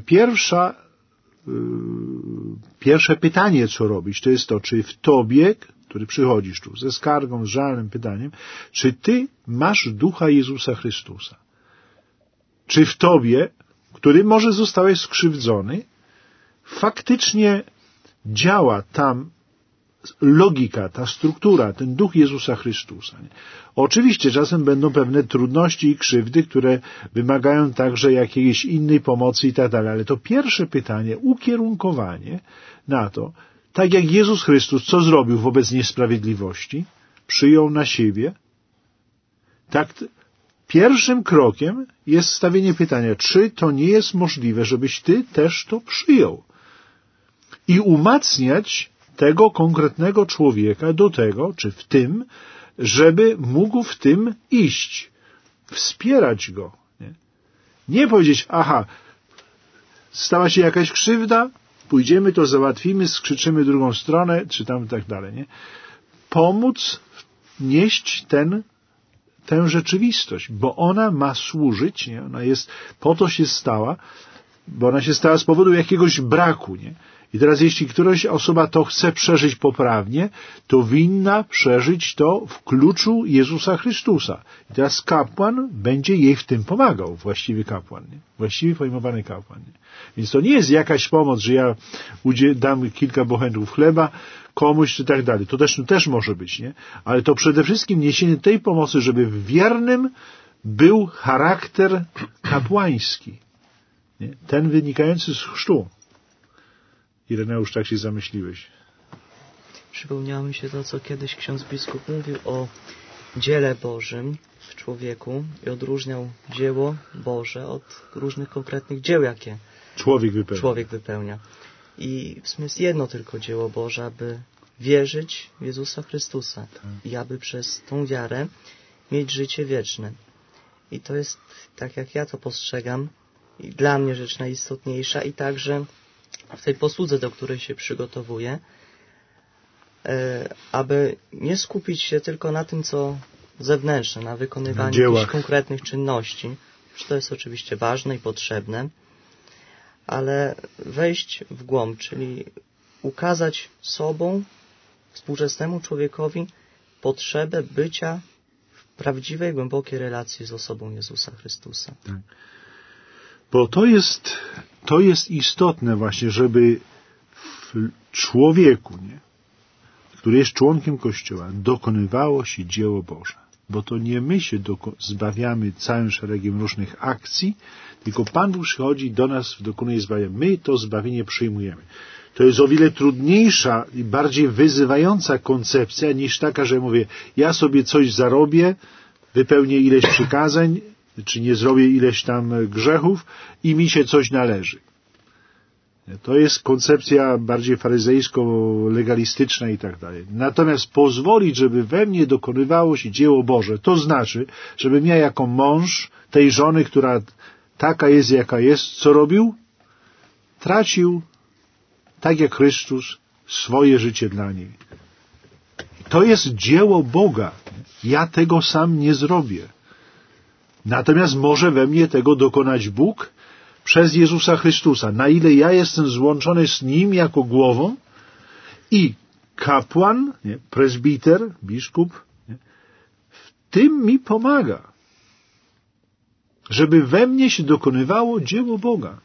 pierwsze pytanie, co robić, to jest to, czy w tobie, który przychodzisz tu ze skargą, z żalem, pytaniem, czy ty masz ducha Jezusa Chrystusa? Czy w tobie, który może zostałeś skrzywdzony, faktycznie działa tam logika, ta struktura, ten duch Jezusa Chrystusa. Nie? Oczywiście czasem będą pewne trudności i krzywdy, które wymagają także jakiejś innej pomocy i tak dalej, ale to pierwsze pytanie, ukierunkowanie na to, tak jak Jezus Chrystus, co zrobił wobec niesprawiedliwości, przyjął na siebie, tak pierwszym krokiem jest stawienie pytania, czy to nie jest możliwe, żebyś ty też to przyjął i umacniać tego konkretnego człowieka do tego, czy w tym, żeby mógł w tym iść, wspierać go. Nie powiedzieć, aha, stała się jakaś krzywda, pójdziemy, to załatwimy, skrzyczymy drugą stronę, czy tam tak dalej. Nie? Pomóc nieść tę rzeczywistość, bo ona ma służyć, nie? Ona jest, po to się stała, bo ona się stała z powodu jakiegoś braku, nie? I teraz jeśli któraś osoba to chce przeżyć poprawnie, to winna przeżyć to w kluczu Jezusa Chrystusa. I teraz kapłan będzie jej w tym pomagał, właściwy kapłan, nie? Właściwie pojmowany kapłan. Nie? Więc to nie jest jakaś pomoc, że ja dam kilka bochenków chleba komuś czy tak dalej. To też może być, nie? Ale to przede wszystkim niesienie tej pomocy, żeby w wiernym był charakter kapłański. Nie? Ten wynikający z chrztu. Ireneusz, tak się zamyśliłeś.
przypomniało mi się to, co kiedyś ksiądz biskup mówił o dziele Bożym w człowieku i odróżniał dzieło Boże od różnych konkretnych dzieł, jakie człowiek wypełnia. I w sumie jest jedno tylko dzieło Boże, aby wierzyć w Jezusa Chrystusa i aby przez tą wiarę mieć życie wieczne. I to jest, tak jak ja to postrzegam, i dla mnie rzecz najistotniejsza i także w tej posłudze, do której się przygotowuję, aby nie skupić się tylko na tym, co zewnętrzne, na wykonywaniu jakichś konkretnych czynności, że to jest oczywiście ważne i potrzebne, ale wejść w głąb, czyli ukazać sobą, współczesnemu człowiekowi potrzebę bycia w prawdziwej, głębokiej relacji z osobą Jezusa Chrystusa.
Tak. Bo to jest istotne właśnie, żeby w człowieku, nie, który jest członkiem Kościoła, dokonywało się dzieło Boże. Bo to nie my się zbawiamy całym szeregiem różnych akcji, tylko Pan Bóg przychodzi do nas, dokonuje zbawienia. My to zbawienie przyjmujemy. To jest o wiele trudniejsza i bardziej wyzywająca koncepcja niż taka, że mówię, ja sobie coś zarobię, wypełnię ileś przykazań, czy nie zrobię ileś tam grzechów i mi się coś należy. To jest koncepcja bardziej faryzejsko-legalistyczna i tak dalej. Natomiast pozwolić, żeby we mnie dokonywało się dzieło Boże, to znaczy, żebym ja jako mąż tej żony, która taka jest, jaka jest, co robił? Tracił, tak jak Chrystus, swoje życie dla niej. To jest dzieło Boga. Ja tego sam nie zrobię. Natomiast może we mnie tego dokonać Bóg przez Jezusa Chrystusa. Na ile ja jestem złączony z Nim jako głową i kapłan, nie, prezbiter, biskup, nie, w tym mi pomaga, żeby we mnie się dokonywało dzieło Boga.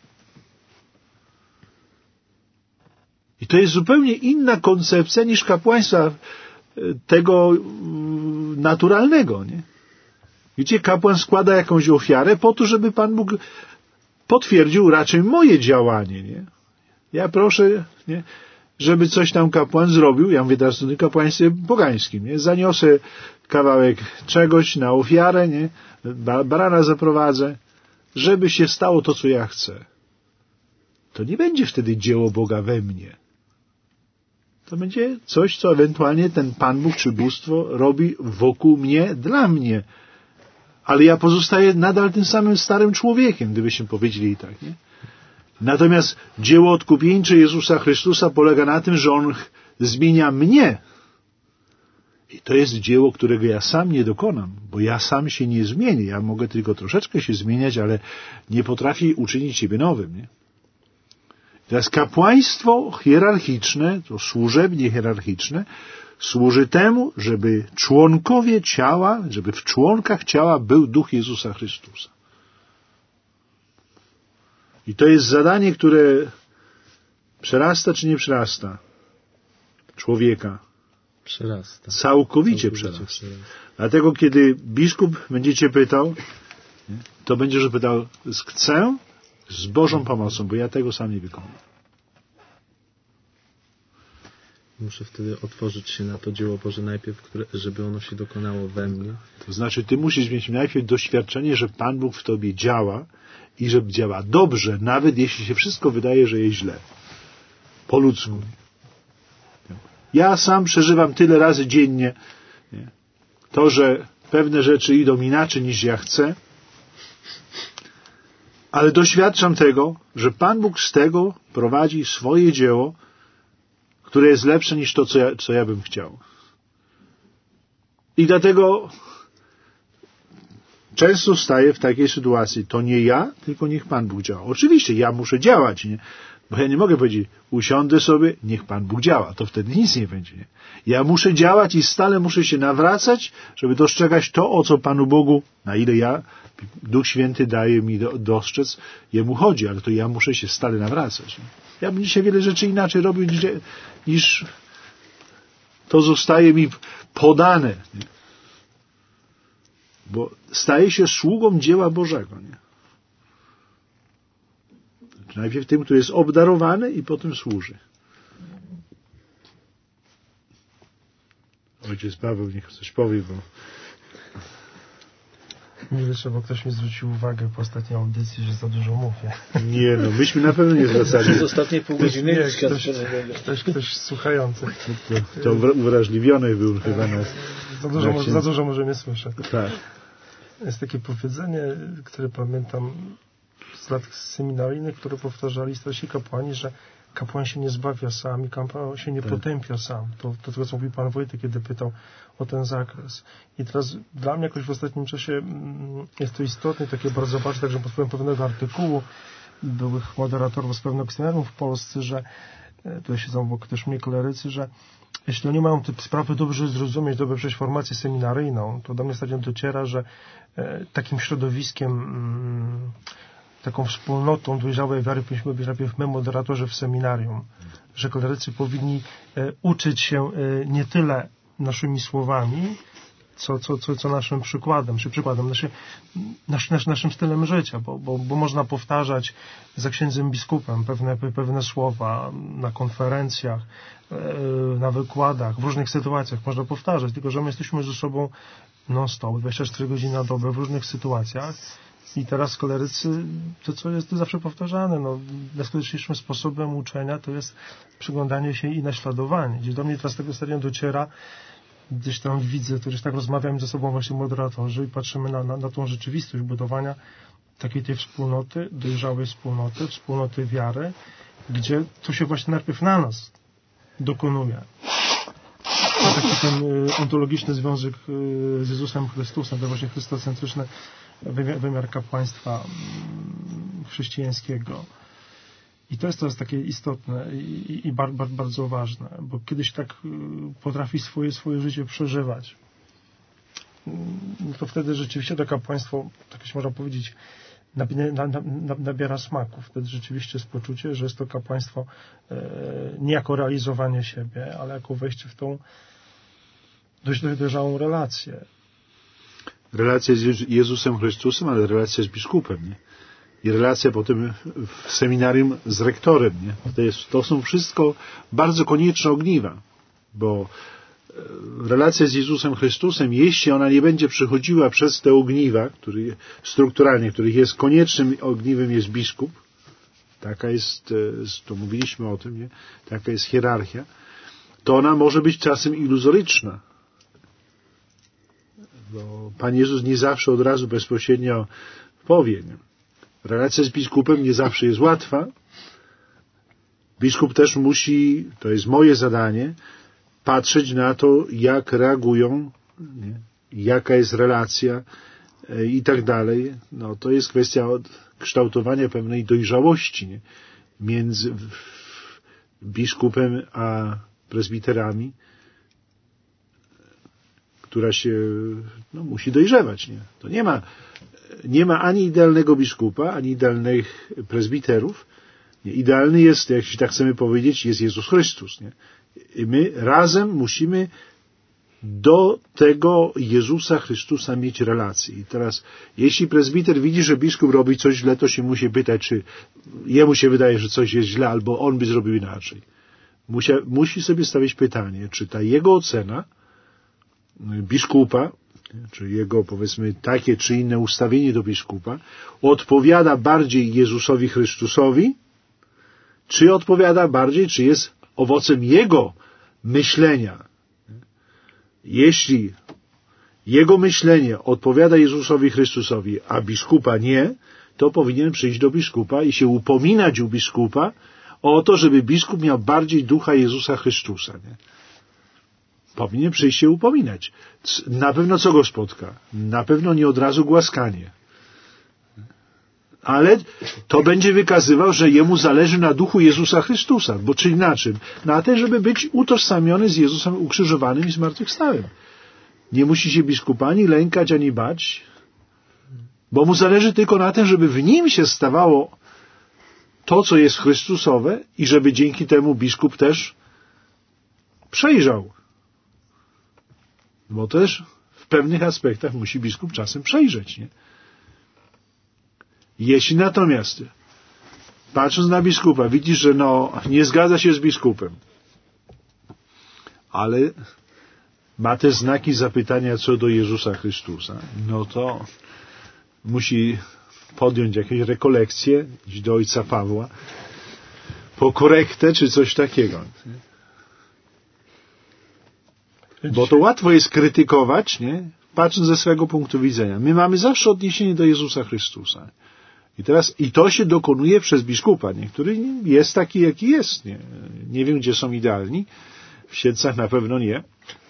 I to jest zupełnie inna koncepcja niż kapłaństwa tego naturalnego, nie? Wiecie, kapłan składa jakąś ofiarę po to, żeby Pan Bóg potwierdził raczej moje działanie, nie? Ja proszę, nie, żeby coś tam kapłan zrobił, ja mówię teraz o tym kapłaństwie pogańskim, nie? Zaniosę kawałek czegoś na ofiarę, nie? Barana zaprowadzę, żeby się stało to, co ja chcę. To nie będzie wtedy dzieło Boga we mnie. To będzie coś, co ewentualnie ten Pan Bóg czy bóstwo robi wokół mnie, dla mnie. Ale ja pozostaję nadal tym samym starym człowiekiem, gdybyśmy powiedzieli tak, nie? Natomiast dzieło odkupieńcze Jezusa Chrystusa polega na tym, że On zmienia mnie. I to jest dzieło, którego ja sam nie dokonam, bo ja sam się nie zmienię. Ja mogę tylko troszeczkę się zmieniać, ale nie potrafię uczynić siebie nowym, nie? Teraz kapłaństwo hierarchiczne, to służebnie hierarchiczne, służy temu, żeby członkowie ciała, żeby w członkach ciała był Duch Jezusa Chrystusa. I to jest zadanie, które przerasta czy nie przerasta człowieka.
Przerasta.
Całkowicie przerasta. Dlatego, kiedy biskup będzie cię pytał, to będziesz pytał, chcę z Bożą pomocą, bo ja tego sam nie wykonuję.
Muszę wtedy otworzyć się na to dzieło Boże najpierw, żeby ono się dokonało we mnie.
To znaczy, ty musisz mieć najpierw doświadczenie, że Pan Bóg w tobie działa i że działa dobrze, nawet jeśli się wszystko wydaje, że jest źle. Po ludzku. Ja sam przeżywam tyle razy dziennie to, że pewne rzeczy idą inaczej niż ja chcę, ale doświadczam tego, że Pan Bóg z tego prowadzi swoje dzieło, które jest lepsze niż to, co ja bym chciał. I dlatego często staję w takiej sytuacji. To nie ja, tylko niech Pan Bóg działa. Oczywiście ja muszę działać, nie? Bo ja nie mogę powiedzieć, usiądę sobie, niech Pan Bóg działa. To wtedy nic nie będzie. Nie? Ja muszę działać i stale muszę się nawracać, żeby dostrzegać to, o co Panu Bogu, na ile Duch Święty daje mi dostrzec, Jemu chodzi, ale to ja muszę się stale nawracać. Nie? Ja bym dzisiaj wiele rzeczy inaczej robił, niż to zostaje mi podane. Nie? Bo staje się sługą dzieła Bożego. Nie? Najpierw tym, który jest obdarowany i potem służy. Ojciec Paweł niech coś powie, bo...
Nie wiesz, bo ktoś mi zwrócił uwagę po ostatniej audycji, że za dużo mówię.
Nie, no myśmy na pewno nie zwracali.
Przez ostatnie pół godziny
ktoś słuchający.
To uwrażliwiony był chyba nas.
Za dużo może nie słyszę.
Tak.
Jest takie powiedzenie, które pamiętam z lat seminaryjnych, które powtarzali starsi kapłani, że kapłan się nie zbawia sam i kapłan się nie potępia sam. To co mówił pan Wojtek, kiedy pytał o ten zakres. I teraz dla mnie jakoś w ostatnim czasie jest to istotne, takie bardzo ważne, także pod wpływem pewnego artykułu byłych moderatorów z pewnego seminarium w Polsce, że tutaj siedzą obok też mnie klerycy, że jeśli oni mają te sprawy dobrze zrozumieć, dobrze przejść formację seminaryjną, to do mnie stadium dociera, że takim środowiskiem, taką wspólnotą dojrzałej wiary powinniśmy być najpierw my, moderatorzy w seminarium, że klerycy powinni uczyć się nie tyle naszymi słowami, co naszym przykładem, czy przykładem, naszym stylem życia, bo można powtarzać za księdzem biskupem pewne słowa na konferencjach, na wykładach, w różnych sytuacjach można powtarzać, tylko że my jesteśmy ze sobą non-stop, 24 godziny na dobę w różnych sytuacjach i teraz klerycy, to co jest zawsze powtarzane, najskuteczniejszym sposobem uczenia to jest przyglądanie się i naśladowanie. Gdzieś do mnie teraz tego stadium dociera, gdzieś tam widzę, to już tak rozmawiamy ze sobą właśnie moderatorzy i patrzymy na tą rzeczywistość budowania takiej tej wspólnoty, dojrzałej wspólnoty wiary, gdzie to się właśnie najpierw na nas dokonuje. Taki ten ontologiczny związek z Jezusem Chrystusem, ten właśnie chrystocentryczny wymiar kapłaństwa chrześcijańskiego. I to jest takie istotne i bardzo ważne, bo kiedyś tak potrafi swoje życie przeżywać, to wtedy rzeczywiście to kapłaństwo, tak się można powiedzieć, nabiera smaku. Wtedy rzeczywiście jest poczucie, że jest to kapłaństwo nie jako realizowanie siebie, ale jako wejście w tą dość dojrzałą relację.
Relacja z Jezusem Chrystusem, ale relacja z biskupem, nie? I relacja potem w seminarium z rektorem, nie? To są wszystko bardzo konieczne ogniwa, bo relacja z Jezusem Chrystusem, jeśli ona nie będzie przechodziła przez te ogniwa, strukturalnie, których jest koniecznym ogniwem jest biskup, taka jest, to mówiliśmy o tym, nie? Taka jest hierarchia, to ona może być czasem iluzoryczna. Bo Pan Jezus nie zawsze od razu bezpośrednio powie, nie? Relacja z biskupem nie zawsze jest łatwa. Biskup też musi, to jest moje zadanie, patrzeć na to, jak reagują, nie? Jaka jest relacja i tak dalej. To jest kwestia kształtowania pewnej dojrzałości, nie? Między biskupem a prezbiterami, która się musi dojrzewać. Nie? To nie ma ani idealnego biskupa, ani idealnych prezbiterów. Nie? Idealny jest, jeśli tak chcemy powiedzieć, jest Jezus Chrystus. Nie? I my razem musimy do tego Jezusa Chrystusa mieć relację. I teraz, jeśli prezbiter widzi, że biskup robi coś źle, to się musi pytać, czy jemu się wydaje, że coś jest źle, albo on by zrobił inaczej. Musi sobie stawić pytanie, czy ta jego ocena biskupa, czy jego, powiedzmy, takie czy inne ustawienie do biskupa, odpowiada bardziej Jezusowi Chrystusowi, czy odpowiada bardziej, czy jest owocem jego myślenia. Jeśli jego myślenie odpowiada Jezusowi Chrystusowi, a biskupa nie, to powinien przyjść do biskupa i się upominać u biskupa o to, żeby biskup miał bardziej ducha Jezusa Chrystusa. Nie? Powinien przyjść się upominać. Na pewno co go spotka? Na pewno nie od razu głaskanie. Ale to będzie wykazywał, że jemu zależy na duchu Jezusa Chrystusa. Bo czyli na czym? Na tym, żeby być utożsamiony z Jezusem ukrzyżowanym i zmartwychwstałym. Nie musi się biskup ani lękać, ani bać, bo mu zależy tylko na tym, żeby w nim się stawało to, co jest Chrystusowe i żeby dzięki temu biskup też przejrzał. Bo też w pewnych aspektach musi biskup czasem przejrzeć, nie? Jeśli natomiast patrząc na biskupa widzisz, że nie zgadza się z biskupem, ale ma te znaki zapytania co do Jezusa Chrystusa, no to musi podjąć jakieś rekolekcje, iść do ojca Pawła, po korektę czy coś takiego. Bo to łatwo jest krytykować, nie? Patrząc ze swego punktu widzenia. My mamy zawsze odniesienie do Jezusa Chrystusa. I to się dokonuje przez biskupa, nie? Który jest taki, jaki jest. Nie wiem, gdzie są idealni. W Siedlcach na pewno nie.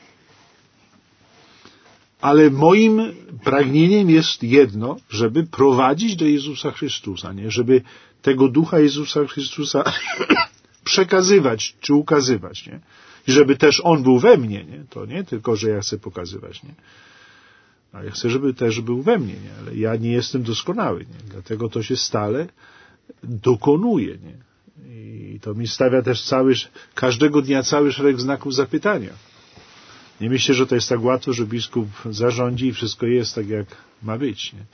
Ale moim pragnieniem jest jedno, żeby prowadzić do Jezusa Chrystusa, nie? Żeby tego ducha Jezusa Chrystusa przekazywać czy ukazywać, nie? I żeby też On był we mnie, nie? To nie tylko, że ja chcę pokazywać, nie? A ja chcę, żeby też był we mnie, nie? Ale ja nie jestem doskonały, nie? Dlatego to się stale dokonuje, nie? I to mi stawia też każdego dnia cały szereg znaków zapytania. Nie myślę, że to jest tak łatwo, że biskup zarządzi i wszystko jest tak, jak ma być, nie?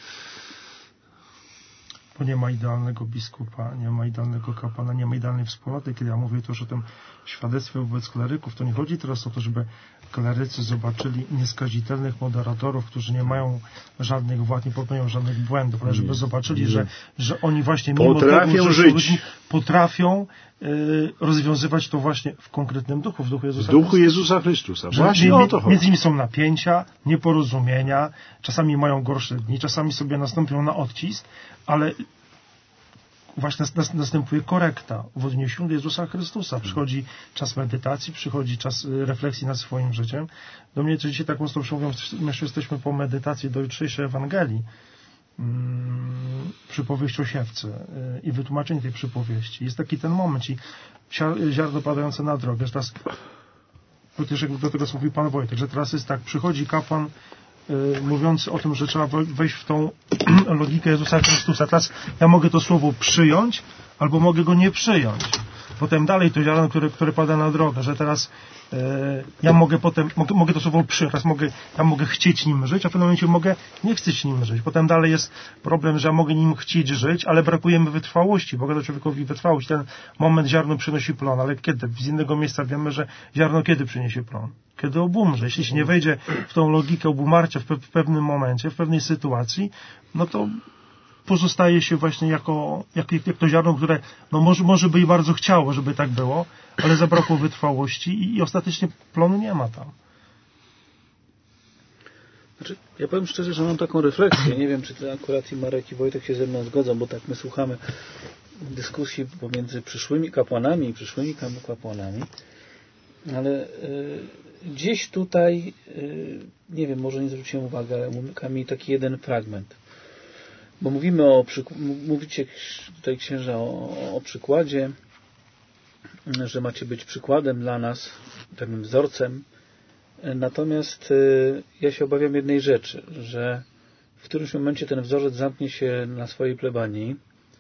Bo nie ma idealnego biskupa, nie ma idealnego kapłana, nie ma idealnej wspólnoty. Kiedy ja mówię też o tym świadectwie wobec kleryków, to nie chodzi teraz o to, żeby klerycy zobaczyli nieskazitelnych moderatorów, którzy nie mają żadnych wad, nie popełniają żadnych błędów, ale żeby zobaczyli, że oni właśnie mimo tego, że żyć, potrafią rozwiązywać to właśnie w konkretnym duchu, w duchu Jezusa Chrystusa.
Właśnie o to chodzi.
Między nimi są napięcia, nieporozumienia, czasami mają gorsze dni, czasami sobie nastąpią na odcisk, ale właśnie następuje korekta w odniesieniu do Jezusa Chrystusa. Przychodzi czas medytacji, przychodzi czas refleksji nad swoim życiem. Do mnie dzisiaj tak mocno przemówią, że jesteśmy po medytacji do jutrzejszej Ewangelii, przypowieść o siewce i wytłumaczenie tej przypowieści. Jest taki ten moment i ziarno padające na drogę. Teraz, do tego co mówił Pan Wojtek, że teraz jest tak, przychodzi kapłan mówiący o tym, że trzeba wejść w tą logikę Jezusa Chrystusa. Teraz ja mogę to słowo przyjąć, albo mogę go nie przyjąć. Potem dalej to ziarno, które pada na drogę, że teraz ja mogę to słowo przyjąć, teraz ja mogę chcieć nim żyć, a w pewnym momencie mogę nie chcieć nim żyć. Potem dalej jest problem, że ja mogę nim chcieć żyć, ale brakuje mi wytrwałości. Boga da człowiekowi wytrwałość. Ten moment ziarno przynosi plon, ale kiedy? Z innego miejsca wiemy, że ziarno kiedy przyniesie plon? Kiedy obumrze. Jeśli się nie wejdzie w tą logikę obumarcia w pewnym momencie, w pewnej sytuacji, no to pozostaje się właśnie jak to ziarno, które może by i bardzo chciało, żeby tak było, ale zabrakło wytrwałości i ostatecznie plonu nie ma tam.
Znaczy, ja powiem szczerze, że mam taką refleksję. Nie wiem, czy to akurat i Marek i Wojtek się ze mną zgodzą, bo tak my słuchamy dyskusji pomiędzy przyszłymi kapłanami i przyszłymi kapłanami, ale gdzieś tutaj, nie wiem, może nie zwróciłem uwagi, ale mi taki jeden fragment. Bo mówicie tutaj księża o przykładzie, że macie być przykładem dla nas, pewnym wzorcem. Natomiast ja się obawiam jednej rzeczy, że w którymś momencie ten wzorzec zamknie się na swojej plebanii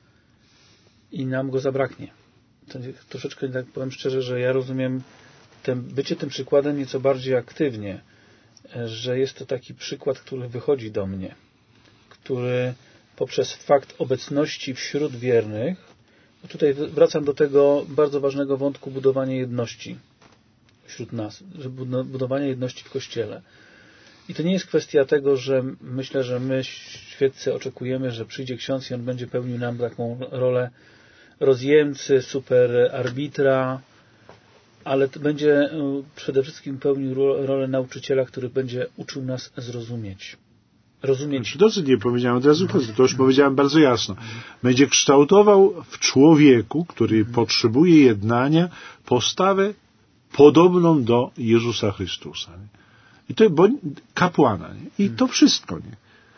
i nam go zabraknie. To troszeczkę, tak powiem szczerze, że ja rozumiem bycie tym przykładem nieco bardziej aktywnie, że jest to taki przykład, który wychodzi do mnie, który poprzez fakt obecności wśród wiernych, bo tutaj wracam do tego bardzo ważnego wątku budowania jedności wśród nas, budowania jedności w Kościele. I to nie jest kwestia tego, że myślę, że my świeccy oczekujemy, że przyjdzie ksiądz i on będzie pełnił nam taką rolę rozjemcy, super arbitra, ale to będzie przede wszystkim pełnił rolę nauczyciela, który będzie uczył nas rozumieć.
Dosyć nie powiedziałem od razu, to już powiedziałem bardzo jasno. Będzie kształtował w człowieku, który potrzebuje jednania, postawę podobną do Jezusa Chrystusa. I to kapłana. Nie? I to wszystko. Nie?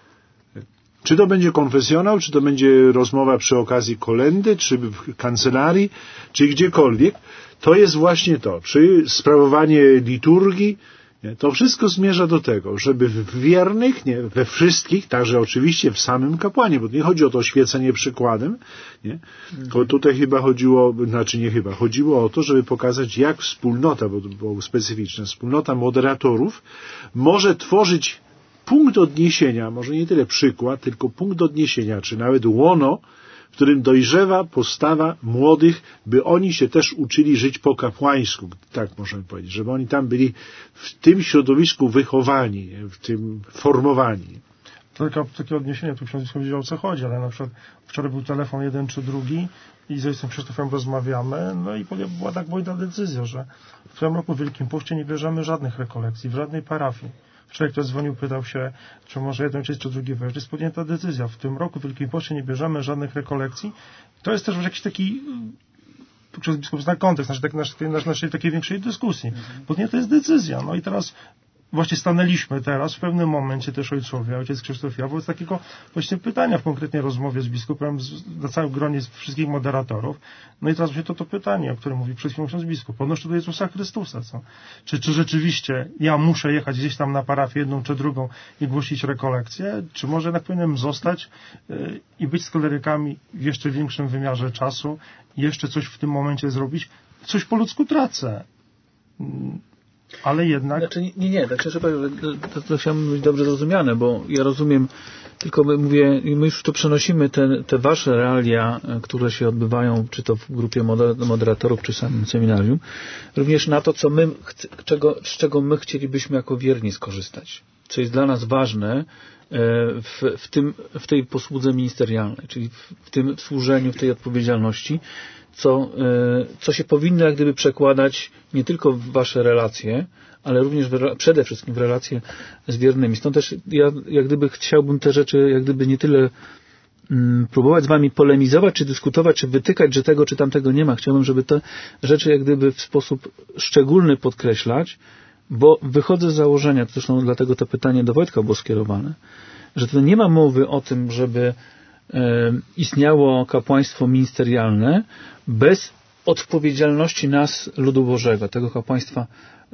Czy to będzie konfesjonał, czy to będzie rozmowa przy okazji kolędy, czy w kancelarii, czy gdziekolwiek, to jest właśnie to. Przy sprawowanie liturgii, nie? To wszystko zmierza do tego, żeby w wiernych, nie, we wszystkich, także oczywiście w samym kapłanie, bo nie chodzi o to świecenie przykładem, nie? Tutaj chodziło o to, żeby pokazać, jak wspólnota, bo to było specyficzne, wspólnota moderatorów może tworzyć punkt odniesienia, może nie tyle przykład, tylko punkt odniesienia, czy nawet łono którym dojrzewa postawa młodych, by oni się też uczyli żyć po kapłańsku, tak możemy powiedzieć, żeby oni tam byli w tym środowisku wychowani, w tym formowani.
To takie odniesienie, tu ksiądz wiedział, o co chodzi, ale na przykład wczoraj był telefon jeden czy drugi i z ojcem Krzysztofem rozmawiamy, no i była tak bojna decyzja, że w tym roku w Wielkim Poście nie bierzemy żadnych rekolekcji, w żadnej parafii. Wczoraj ktoś dzwonił, pytał się, czy może jeden ojciec, czy drugi ojciec. Jest podjęta decyzja. W tym roku w Wielkim Poście nie bierzemy żadnych rekolekcji. To jest też jakiś taki, ksiądz biskup zna kontekst naszej takiej większej dyskusji. Podjęta jest decyzja. No i teraz właśnie stanęliśmy teraz w pewnym momencie też ojcowie, ojciec Krzysztof ja, wobec takiego właśnie pytania w konkretnej rozmowie z biskupem na całym gronie wszystkich moderatorów. No i teraz właśnie to pytanie, o którym mówi przed chwilą ksiądz biskup. Odnośnie do Jezusa Chrystusa, co? Czy rzeczywiście ja muszę jechać gdzieś tam na parafię jedną czy drugą i głosić rekolekcję? Czy może jednak powinienem zostać i być z klerykami w jeszcze większym wymiarze czasu i jeszcze coś w tym momencie zrobić? Coś po ludzku tracę. Ale jednak...
Znaczy, nie, tak szczerze powiem, to chciałbym być dobrze zrozumiane, bo ja rozumiem, tylko mówię, my już to przenosimy te wasze realia, które się odbywają, czy to w grupie moderatorów, czy samym seminarium, również na to, co my, z czego my chcielibyśmy jako wierni skorzystać. Co jest dla nas ważne w tej posłudze ministerialnej, czyli w tym służeniu, w tej odpowiedzialności, co się powinno jak gdyby przekładać nie tylko w wasze relacje, ale również przede wszystkim w relacje z wiernymi. Stąd też ja jak gdyby chciałbym te rzeczy jak gdyby nie tyle próbować z wami polemizować, czy dyskutować, czy wytykać, że tego czy tamtego nie ma. Chciałbym, żeby te rzeczy jak gdyby w sposób szczególny podkreślać, bo wychodzę z założenia, zresztą dlatego to pytanie do Wojtka było skierowane, że to nie ma mowy o tym, żeby istniało kapłaństwo ministerialne bez odpowiedzialności nas, ludu Bożego, tego kapłaństwa,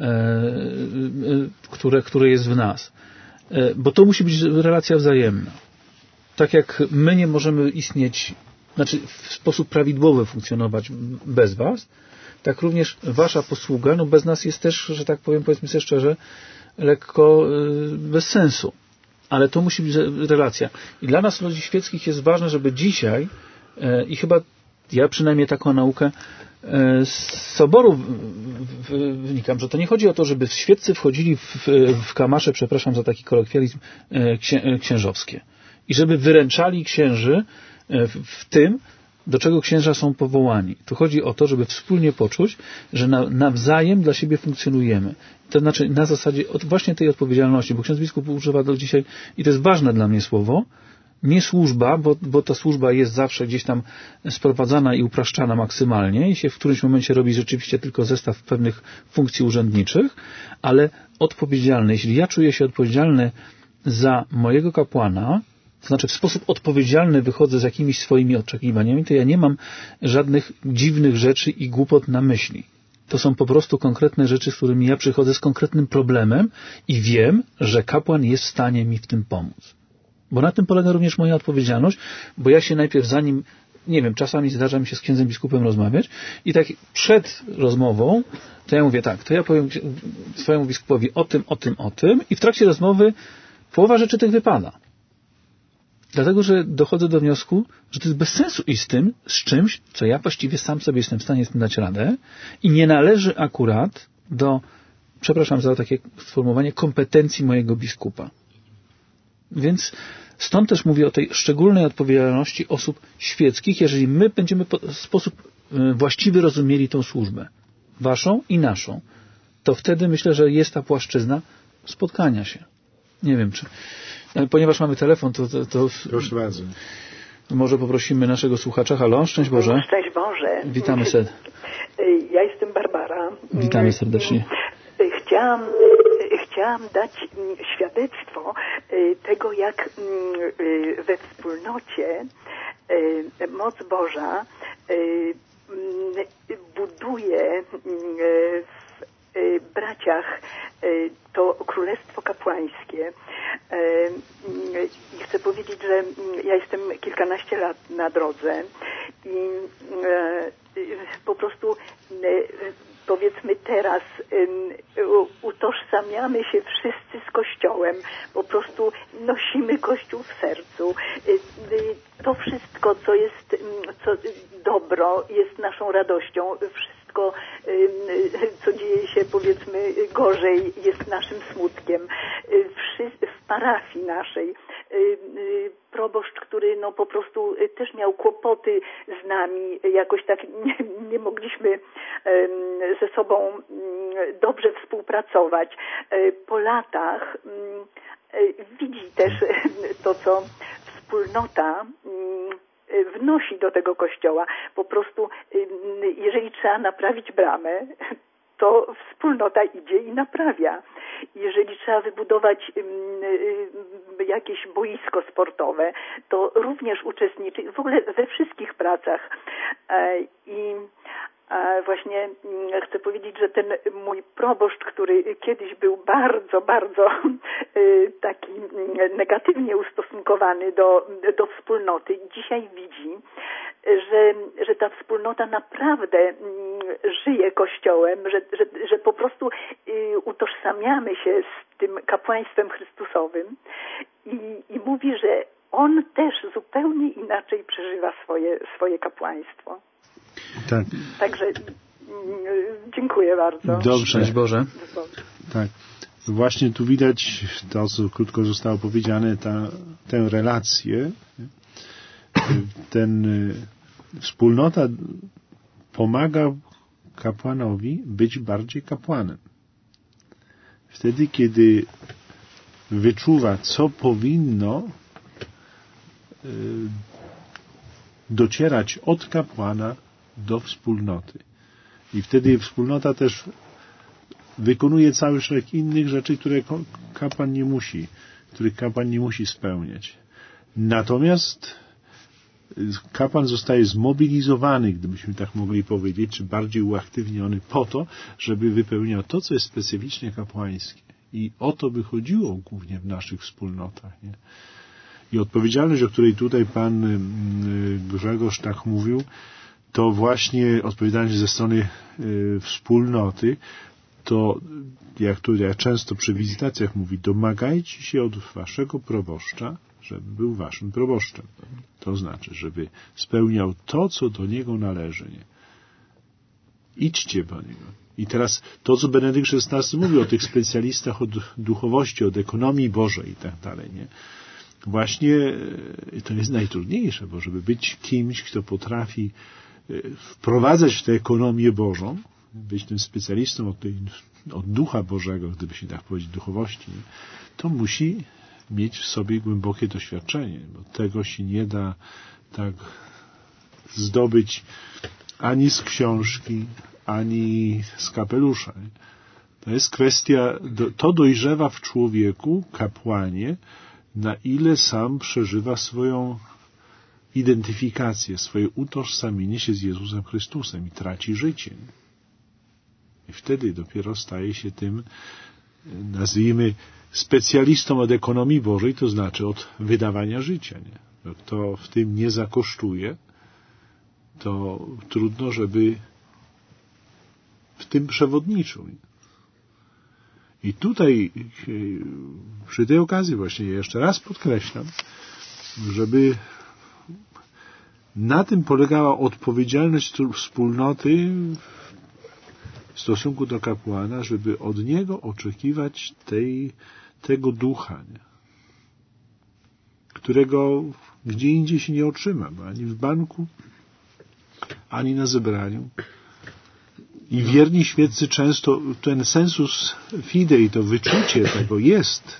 które jest w nas. Bo to musi być relacja wzajemna. Tak jak my nie możemy istnieć, znaczy w sposób prawidłowy funkcjonować bez was, tak również wasza posługa, no bez nas jest też, że tak powiem, powiedzmy sobie szczerze, lekko bez sensu. Ale to musi być relacja. I dla nas, ludzi świeckich, jest ważne, żeby dzisiaj, i chyba ja przynajmniej taką naukę z soboru wynikam, że to nie chodzi o to, żeby świeccy wchodzili w kamasze, przepraszam za taki kolokwializm, księżowskie. I żeby wyręczali księży w tym, do czego księża są powołani. Tu chodzi o to, żeby wspólnie poczuć, że nawzajem dla siebie funkcjonujemy. To znaczy na zasadzie właśnie tej odpowiedzialności, bo ksiądz biskup używa do dzisiaj, i to jest ważne dla mnie słowo, nie służba, bo ta służba jest zawsze gdzieś tam sprowadzana i upraszczana maksymalnie i się w którymś momencie robi rzeczywiście tylko zestaw pewnych funkcji urzędniczych, ale odpowiedzialny. Jeśli ja czuję się odpowiedzialny za mojego kapłana, to znaczy w sposób odpowiedzialny wychodzę z jakimiś swoimi oczekiwaniami, to ja nie mam żadnych dziwnych rzeczy i głupot na myśli. To są po prostu konkretne rzeczy, z którymi ja przychodzę z konkretnym problemem i wiem, że kapłan jest w stanie mi w tym pomóc. Bo na tym polega również moja odpowiedzialność, bo ja się najpierw zanim, nie wiem, czasami zdarza mi się z księdzem biskupem rozmawiać i tak przed rozmową to ja mówię tak, to ja powiem swojemu biskupowi o tym i w trakcie rozmowy połowa rzeczy tych wypada. Dlatego, że dochodzę do wniosku, że to jest bez sensu iść z czymś, co ja właściwie sam sobie jestem w stanie z tym dać radę i nie należy akurat do, przepraszam za takie sformułowanie, kompetencji mojego biskupa. Więc stąd też mówię o tej szczególnej odpowiedzialności osób świeckich, jeżeli my będziemy w sposób właściwy rozumieli tą służbę, waszą i naszą, to wtedy myślę, że jest ta płaszczyzna spotkania się. Nie wiem, czy... Ponieważ mamy telefon, to
proszę bardzo.
Może poprosimy naszego słuchacza. Halo, szczęść Boże.
Szczęść Boże.
Witamy serdecznie.
Ja jestem Barbara.
Witamy serdecznie.
Chciałam dać świadectwo tego, jak we wspólnocie moc Boża buduje w braciach to królestwo kapłańskie. I chcę powiedzieć, że ja jestem kilkanaście lat na drodze i po prostu powiedzmy teraz utożsamiamy się wszyscy z Kościołem, po prostu nosimy Kościół w sercu. To wszystko, co jest, co dobro, jest naszą radością. Wszystko, co dzieje się, powiedzmy, gorzej, jest naszym smutkiem. W parafii naszej proboszcz, który no po prostu też miał kłopoty z nami, jakoś tak nie mogliśmy ze sobą dobrze współpracować. Po latach widzi też to, co wspólnota wnosi do tego kościoła. Po prostu, jeżeli trzeba naprawić bramę, to wspólnota idzie i naprawia. Jeżeli trzeba wybudować jakieś boisko sportowe, to również uczestniczy w ogóle we wszystkich pracach. I właśnie chcę powiedzieć, że ten mój proboszcz, który kiedyś był bardzo, bardzo taki negatywnie ustosunkowany do wspólnoty, dzisiaj widzi, że ta wspólnota naprawdę żyje Kościołem, że po prostu utożsamiamy się z tym kapłaństwem Chrystusowym i mówi, że on też zupełnie inaczej przeżywa swoje kapłaństwo.
Tak.
Także dziękuję bardzo.
Dobrze.
Szczęść Boże.
Tak. Właśnie tu widać to, co krótko zostało powiedziane, tę relację. Wspólnota pomaga kapłanowi być bardziej kapłanem. Wtedy, kiedy wyczuwa, co powinno docierać od kapłana do wspólnoty. I wtedy wspólnota też wykonuje cały szereg innych rzeczy, których kapłan nie musi spełniać. Natomiast kapłan zostaje zmobilizowany, gdybyśmy tak mogli powiedzieć, czy bardziej uaktywniony po to, żeby wypełniał to, co jest specyficznie kapłańskie. I o to by chodziło głównie w naszych wspólnotach. Nie? I odpowiedzialność, o której tutaj pan Grzegorz tak mówił, to właśnie odpowiedzialność ze strony wspólnoty, to jak to ja często przy wizytacjach mówi, domagajcie się od waszego proboszcza, żeby był waszym proboszczem. To znaczy, żeby spełniał to, co do niego należy. Nie? Idźcie po niego. I teraz to, co Benedykt XVI mówił o tych specjalistach od duchowości, od ekonomii Bożej i tak dalej, nie? Właśnie to jest najtrudniejsze, bo żeby być kimś, kto potrafi wprowadzać w tę ekonomię Bożą, być tym specjalistą od Ducha Bożego, gdyby się tak powiedzieć, duchowości, nie? To musi mieć w sobie głębokie doświadczenie, bo tego się nie da tak zdobyć ani z książki, ani z kapelusza. Nie? To jest kwestia, to dojrzewa w człowieku, kapłanie, na ile sam przeżywa swoją identyfikację, swoje utożsamienie się z Jezusem Chrystusem i traci życie. I wtedy dopiero staje się tym, nazwijmy, specjalistą od ekonomii Bożej, to znaczy od wydawania życia. Nie? Kto w tym nie zakosztuje, to trudno, żeby w tym przewodniczył. I tutaj przy tej okazji właśnie jeszcze raz podkreślam, żeby na tym polegała odpowiedzialność wspólnoty w stosunku do kapłana, żeby od niego oczekiwać tego ducha, nie? Którego gdzie indziej się nie otrzyma, ani w banku, ani na zebraniu. I wierni świeccy często ten sensus fidei, to wyczucie tego jest.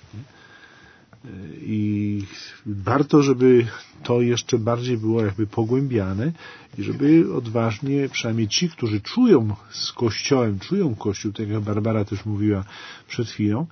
I warto, żeby to jeszcze bardziej było jakby pogłębiane i żeby odważnie, przynajmniej ci, którzy czują z Kościołem, czują Kościół, tak jak Barbara też mówiła przed chwilą,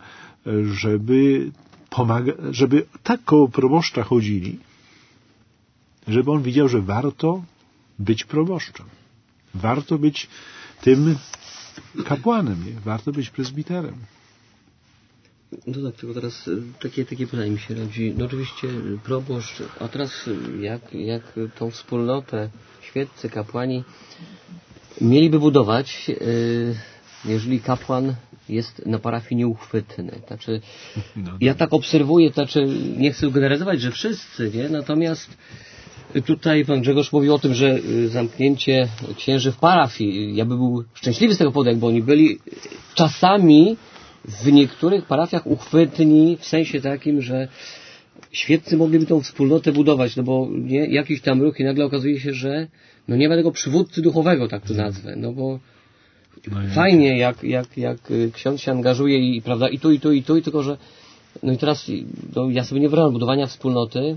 żeby tak koło proboszcza chodzili, żeby on widział, że warto być proboszczem. Warto być tym kapłanem, nie? Warto być prezbiterem.
No tak, tylko teraz takie pytanie mi się rodzi. No oczywiście proboszcz, a teraz jak tą wspólnotę, świeccy, kapłani mieliby budować, jeżeli kapłan jest na parafii nieuchwytny. Znaczy, ja tak obserwuję, nie chcę generalizować, że wszyscy, nie? Natomiast tutaj pan Grzegorz mówił o tym, że zamknięcie księży w parafii, ja bym był szczęśliwy z tego powodu, jakby oni byli czasami w niektórych parafiach uchwytni, w sensie takim, że świeccy mogliby tą wspólnotę budować, no bo nie, jakiś tam ruch i nagle okazuje się, że no nie ma tego przywódcy duchowego, tak to nazwę, no bo fajnie jak ksiądz się angażuje i prawda, i tu, tylko że no i teraz no, ja sobie nie wyobrażam budowania wspólnoty,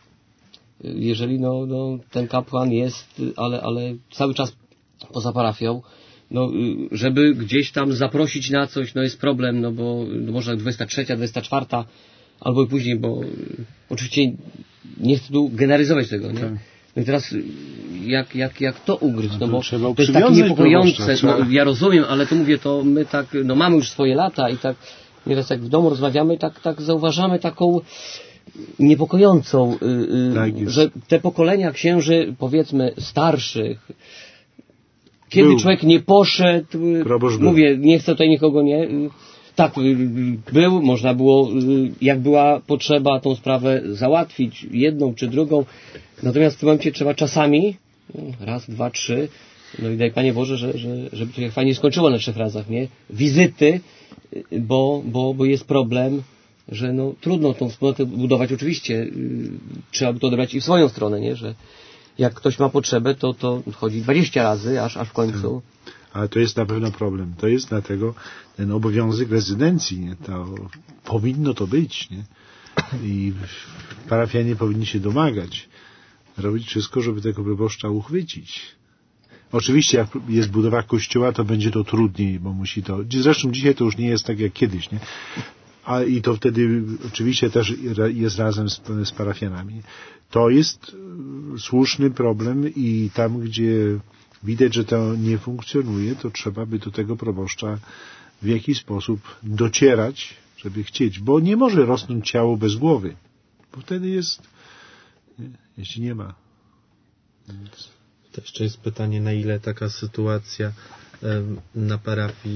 jeżeli no ten kapłan jest, ale cały czas poza parafią, no żeby gdzieś tam zaprosić na coś, no jest problem, no bo no może 23, 24 albo i później, bo oczywiście nie chcę tu generalizować tego, nie? No i teraz jak to ugryźć, no bo to jest takie niepokojące, no, ja rozumiem, ale to mówię, to my tak, no mamy już swoje lata i tak nieraz jak w domu rozmawiamy, tak zauważamy taką niepokojącą, że te pokolenia księży, powiedzmy starszych, kiedy człowiek nie poszedł, mówię, nie chcę tutaj nikogo nie, tak, był, można było, jak była potrzeba tą sprawę załatwić, jedną czy drugą, natomiast w tym momencie trzeba czasami, raz, dwa, trzy, no i daj Panie Boże, żeby to się fajnie skończyło na 3 razach, nie? Wizyty, bo jest problem, że no trudno tą wspólnotę budować, oczywiście trzeba by to odebrać i w swoją stronę, nie? Że jak ktoś ma potrzebę, to chodzi 20 razy, aż w końcu.
Ale to jest na pewno problem. To jest dlatego ten obowiązek rezydencji, nie? To powinno to być, nie? I parafianie powinni się domagać, robić wszystko, żeby tego proboszcza uchwycić. Oczywiście jak jest budowa kościoła, to będzie to trudniej, bo musi to... Zresztą dzisiaj to już nie jest tak jak kiedyś, nie? A i to wtedy oczywiście też jest razem z parafianami. To jest słuszny problem i tam, gdzie widać, że to nie funkcjonuje, to trzeba by do tego proboszcza w jakiś sposób docierać, żeby chcieć, bo nie może rosnąć ciało bez głowy, bo wtedy jest, jeśli nie ma. Więc...
To jeszcze jest pytanie, na ile taka sytuacja na parafii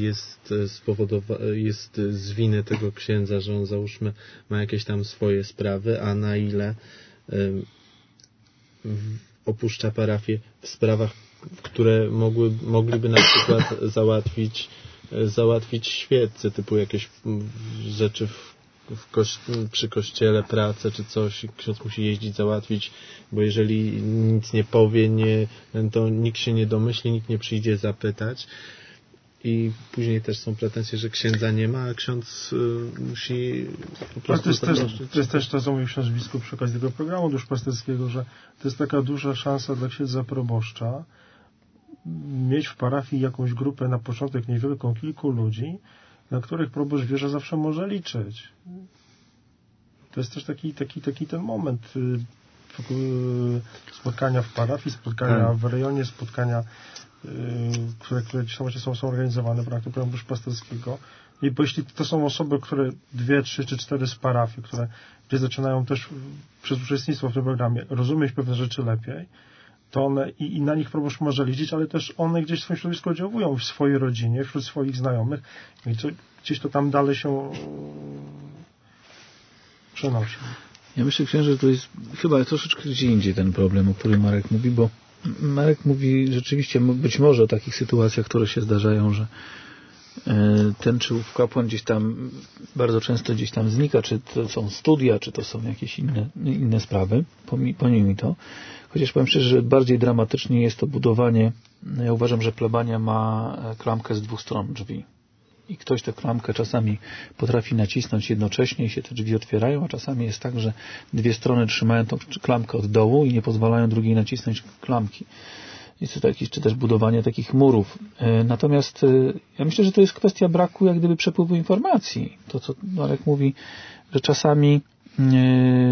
jest z winy tego księdza, że on załóżmy ma jakieś tam swoje sprawy, a na ile opuszcza parafię w sprawach, które mogliby na przykład załatwić świeccy, typu jakieś rzeczy przy kościele, pracę czy coś, ksiądz musi jeździć załatwić, bo jeżeli nic nie powie, to nikt się nie domyśli, nikt nie przyjdzie zapytać i później też są pretensje, że księdza nie ma, a ksiądz musi po prostu...
To jest też to, co mówił ksiądz biskup przy okazji tego programu duszpasterskiego, że to jest taka duża szansa dla księdza proboszcza mieć w parafii jakąś grupę na początek niewielką, kilku ludzi, na których proboszcz wie, że zawsze może liczyć. To jest też taki ten moment spotkania w parafii, spotkania w rejonie, spotkania, które gdzieś tam są organizowane w ramach programu duszpasterskiego. I bo jeśli to są osoby, które 2, 3 czy 4 z parafii, które gdzieś zaczynają też przez uczestnictwo w tym programie rozumieć pewne rzeczy lepiej, to one i na nich proboszcz może liczyć, ale też one gdzieś w swoim środowisku oddziałują w swojej rodzinie, wśród swoich znajomych i gdzieś to tam dalej się przenosi.
Ja myślę, księże, że to jest chyba troszeczkę gdzie indziej ten problem, o którym Marek mówi, bo Marek mówi rzeczywiście być może o takich sytuacjach, które się zdarzają, że ten czy ów kapłan gdzieś tam bardzo często gdzieś tam znika, czy to są studia, czy to są jakieś inne sprawy, pomijmy to. Chociaż powiem szczerze, że bardziej dramatycznie jest to budowanie. Ja uważam, że plebania ma klamkę z 2 stron drzwi. I ktoś tę klamkę czasami potrafi nacisnąć jednocześnie i się te drzwi otwierają, a czasami jest tak, że 2 strony trzymają tą klamkę od dołu i nie pozwalają drugiej nacisnąć klamki. Jest to jakieś, czy też budowanie takich murów. Natomiast ja myślę, że to jest kwestia braku jak gdyby przepływu informacji. To, co Marek mówi, że czasami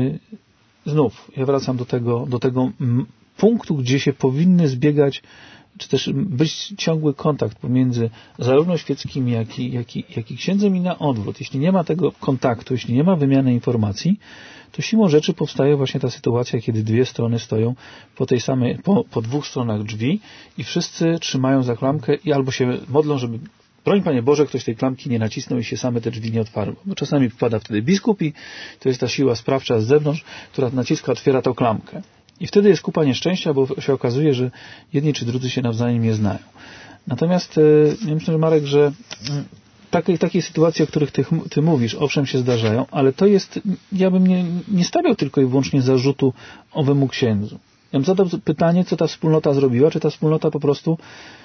znów ja wracam do tego punktu, gdzie się powinny zbiegać czy też być ciągły kontakt pomiędzy zarówno świeckim, jak i księdzem i na odwrót. Jeśli nie ma tego kontaktu, jeśli nie ma wymiany informacji, to siłą rzeczy powstaje właśnie ta sytuacja, kiedy dwie strony stoją po dwóch stronach drzwi i wszyscy trzymają za klamkę i albo się modlą, żeby broń Panie Boże, ktoś tej klamki nie nacisnął i się same te drzwi nie otwarły. Bo czasami wpada wtedy biskup i to jest ta siła sprawcza z zewnątrz, która naciska, otwiera tą klamkę. I wtedy jest kupa nieszczęścia, bo się okazuje, że jedni czy drudzy się nawzajem nie znają. Natomiast ja myślę, że Marek, że takie sytuacje, o których ty mówisz, owszem się zdarzają, ale to jest, ja bym nie stawiał tylko i wyłącznie zarzutu owemu księdzu. Ja bym zadał pytanie, co ta wspólnota zrobiła, czy ta wspólnota po prostu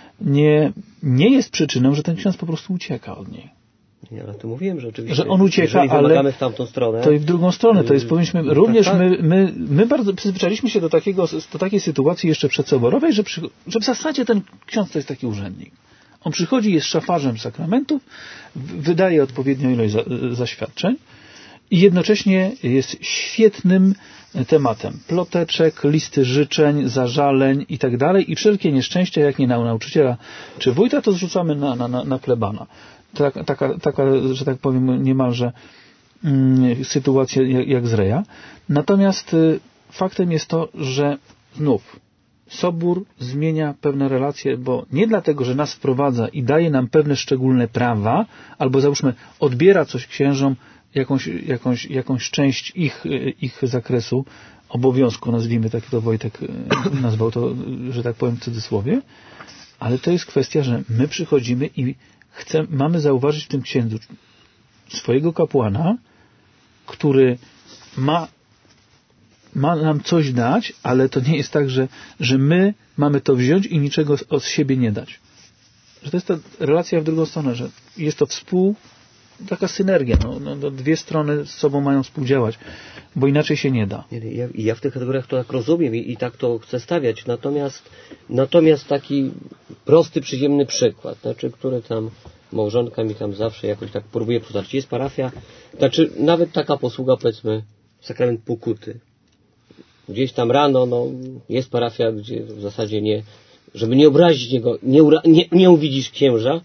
nie jest przyczyną, że ten ksiądz po prostu ucieka od niej.
Ja na to mówiłem, że oczywiście,
że on ucieka, ale
w tamtą stronę,
to i w drugą stronę. To jest, powinniśmy, również my bardzo przyzwyczailiśmy się do takiej sytuacji jeszcze przedsoborowej, że w zasadzie ten ksiądz to jest taki urzędnik. On przychodzi, jest szafarzem sakramentów, wydaje odpowiednią ilość zaświadczeń i jednocześnie jest świetnym tematem ploteczek, listy życzeń, zażaleń i tak dalej i wszelkie nieszczęścia, jak nie na nauczyciela czy wójta, to zrzucamy na plebana. Taka, że tak powiem, niemalże sytuacja jak z Reja. Natomiast faktem jest to, że znów Sobór zmienia pewne relacje, bo nie dlatego, że nas wprowadza i daje nam pewne szczególne prawa, albo załóżmy odbiera coś księżom, jakąś część ich zakresu obowiązku, nazwijmy tak, to Wojtek nazwał to, że tak powiem w cudzysłowie, ale to jest kwestia, że my przychodzimy i mamy zauważyć w tym księdzu swojego kapłana, który ma nam coś dać, ale to nie jest tak, że my mamy to wziąć i niczego od siebie nie dać. Że to jest ta relacja w drugą stronę, że jest to taka synergia. Dwie strony z sobą mają współdziałać, bo inaczej się nie da.
Ja w tych kategoriach to tak rozumiem i tak to chcę stawiać. Natomiast taki prosty, przyziemny przykład, który tam małżonka mi tam zawsze jakoś tak próbuje przytoczyć. Jest parafia, nawet taka posługa, powiedzmy, sakrament pokuty. Gdzieś tam rano, jest parafia, gdzie w zasadzie żeby nie obrazić niego, nie uwidzisz księża,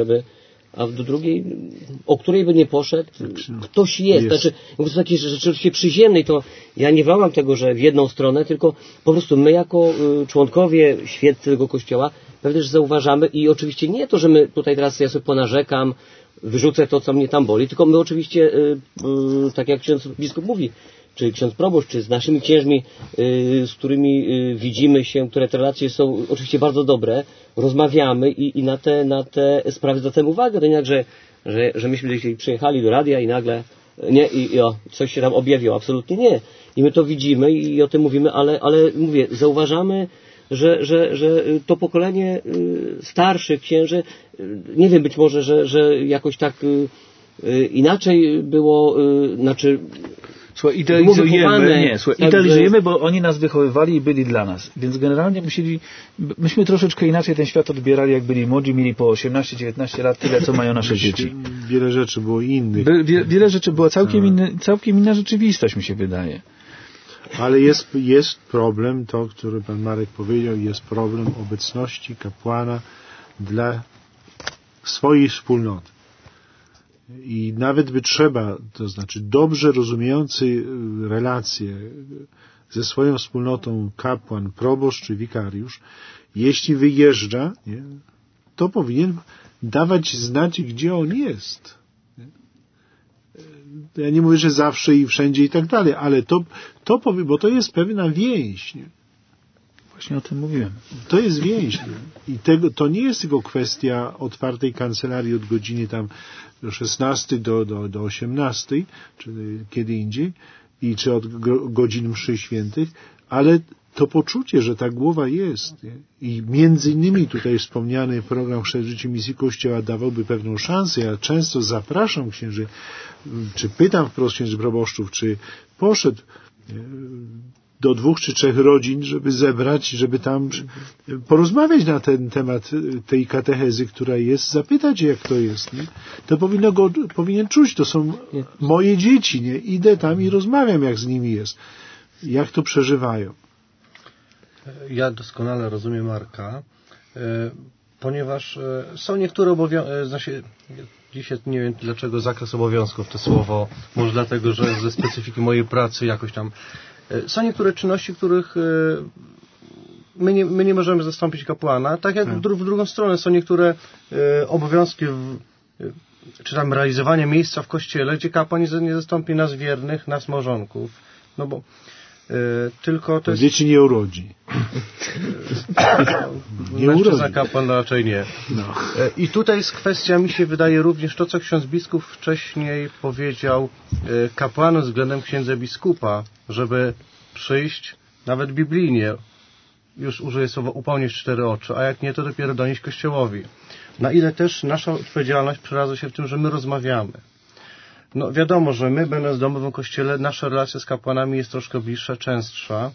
a do drugiej, o której by nie poszedł, ktoś jest. To takie rzeczywiście przyziemnej, to ja nie wołam tego, że w jedną stronę, tylko po prostu my jako członkowie świeccy tego kościoła pewnie, że zauważamy i oczywiście nie to, że my tutaj teraz ja sobie ponarzekam, wyrzucę to, co mnie tam boli, tylko my oczywiście, tak jak ksiądz biskup mówi, czy ksiądz proboszcz, czy z naszymi księżmi, z którymi widzimy się, które te relacje są oczywiście bardzo dobre, rozmawiamy i na te sprawy zwracamy uwagę. To nie tak, że myśmy przyjechali do radia i nagle coś się tam objawiło. Absolutnie nie. I my to widzimy i o tym mówimy, ale mówię, zauważamy, że to pokolenie starszych księży, nie wiem, być może, że jakoś tak inaczej było,
Słuchaj, idealizujemy, bo oni nas wychowywali i byli dla nas. Więc generalnie myśmy troszeczkę inaczej ten świat odbierali, jak byli młodzi, mieli po 18-19 lat, tyle co mają nasze dzieci.
Wiele rzeczy było innych.
Wiele rzeczy była całkiem inna rzeczywistość, mi się wydaje.
Ale jest problem, to, który pan Marek powiedział, jest problem obecności kapłana dla swojej wspólnoty. I nawet by trzeba, to znaczy dobrze rozumiejący relacje ze swoją wspólnotą kapłan, proboszcz czy wikariusz, jeśli wyjeżdża, to powinien dawać znać, gdzie on jest. Ja nie mówię, że zawsze i wszędzie i tak dalej, ale to powie, bo to jest pewna więź.
Właśnie o tym mówiłem.
To jest więź. I to nie jest tylko kwestia otwartej kancelarii od godziny tam do 16 do 18, czy kiedy indziej, czy od godzin mszy świętych, ale to poczucie, że ta głowa jest. Nie? I między innymi tutaj wspomniany program Chrzest w życiu misji Kościoła dawałby pewną szansę. Ja często zapraszam księży, czy pytam wprost księży proboszczów, czy poszedł do 2 czy 3 rodzin, żeby zebrać, żeby tam porozmawiać na ten temat tej katechezy, która jest, zapytać, jak to jest. Nie? To powinien czuć, to są moje dzieci, nie? Idę tam i rozmawiam, jak z nimi jest. Jak to przeżywają.
Ja doskonale rozumiem Marka. ponieważ są niektóre obowiązki, dzisiaj nie wiem dlaczego zakres obowiązków to słowo, może dlatego, że ze specyfiki mojej pracy jakoś tam, są niektóre czynności, których my nie możemy zastąpić kapłana, tak jak w drugą stronę są niektóre obowiązki, czy tam realizowanie miejsca w kościele, gdzie kapłan nie zastąpi nas wiernych, nas małżonków. No bo tylko to jest...
Dzieci nie urodzi.
Nie urodzi. Kapłan raczej nie. No. I tutaj jest kwestia, mi się wydaje, również to, co ksiądz biskup wcześniej powiedział kapłanu względem księdza biskupa, żeby przyjść nawet biblijnie, już użyję słowa upomnieć 4 oczy, a jak nie, to dopiero donieść Kościołowi. Na ile też nasza odpowiedzialność przeradza się w tym, że my rozmawiamy. No wiadomo, że my, będąc w domowym kościele, nasza relacja z kapłanami jest troszkę bliższa, częstsza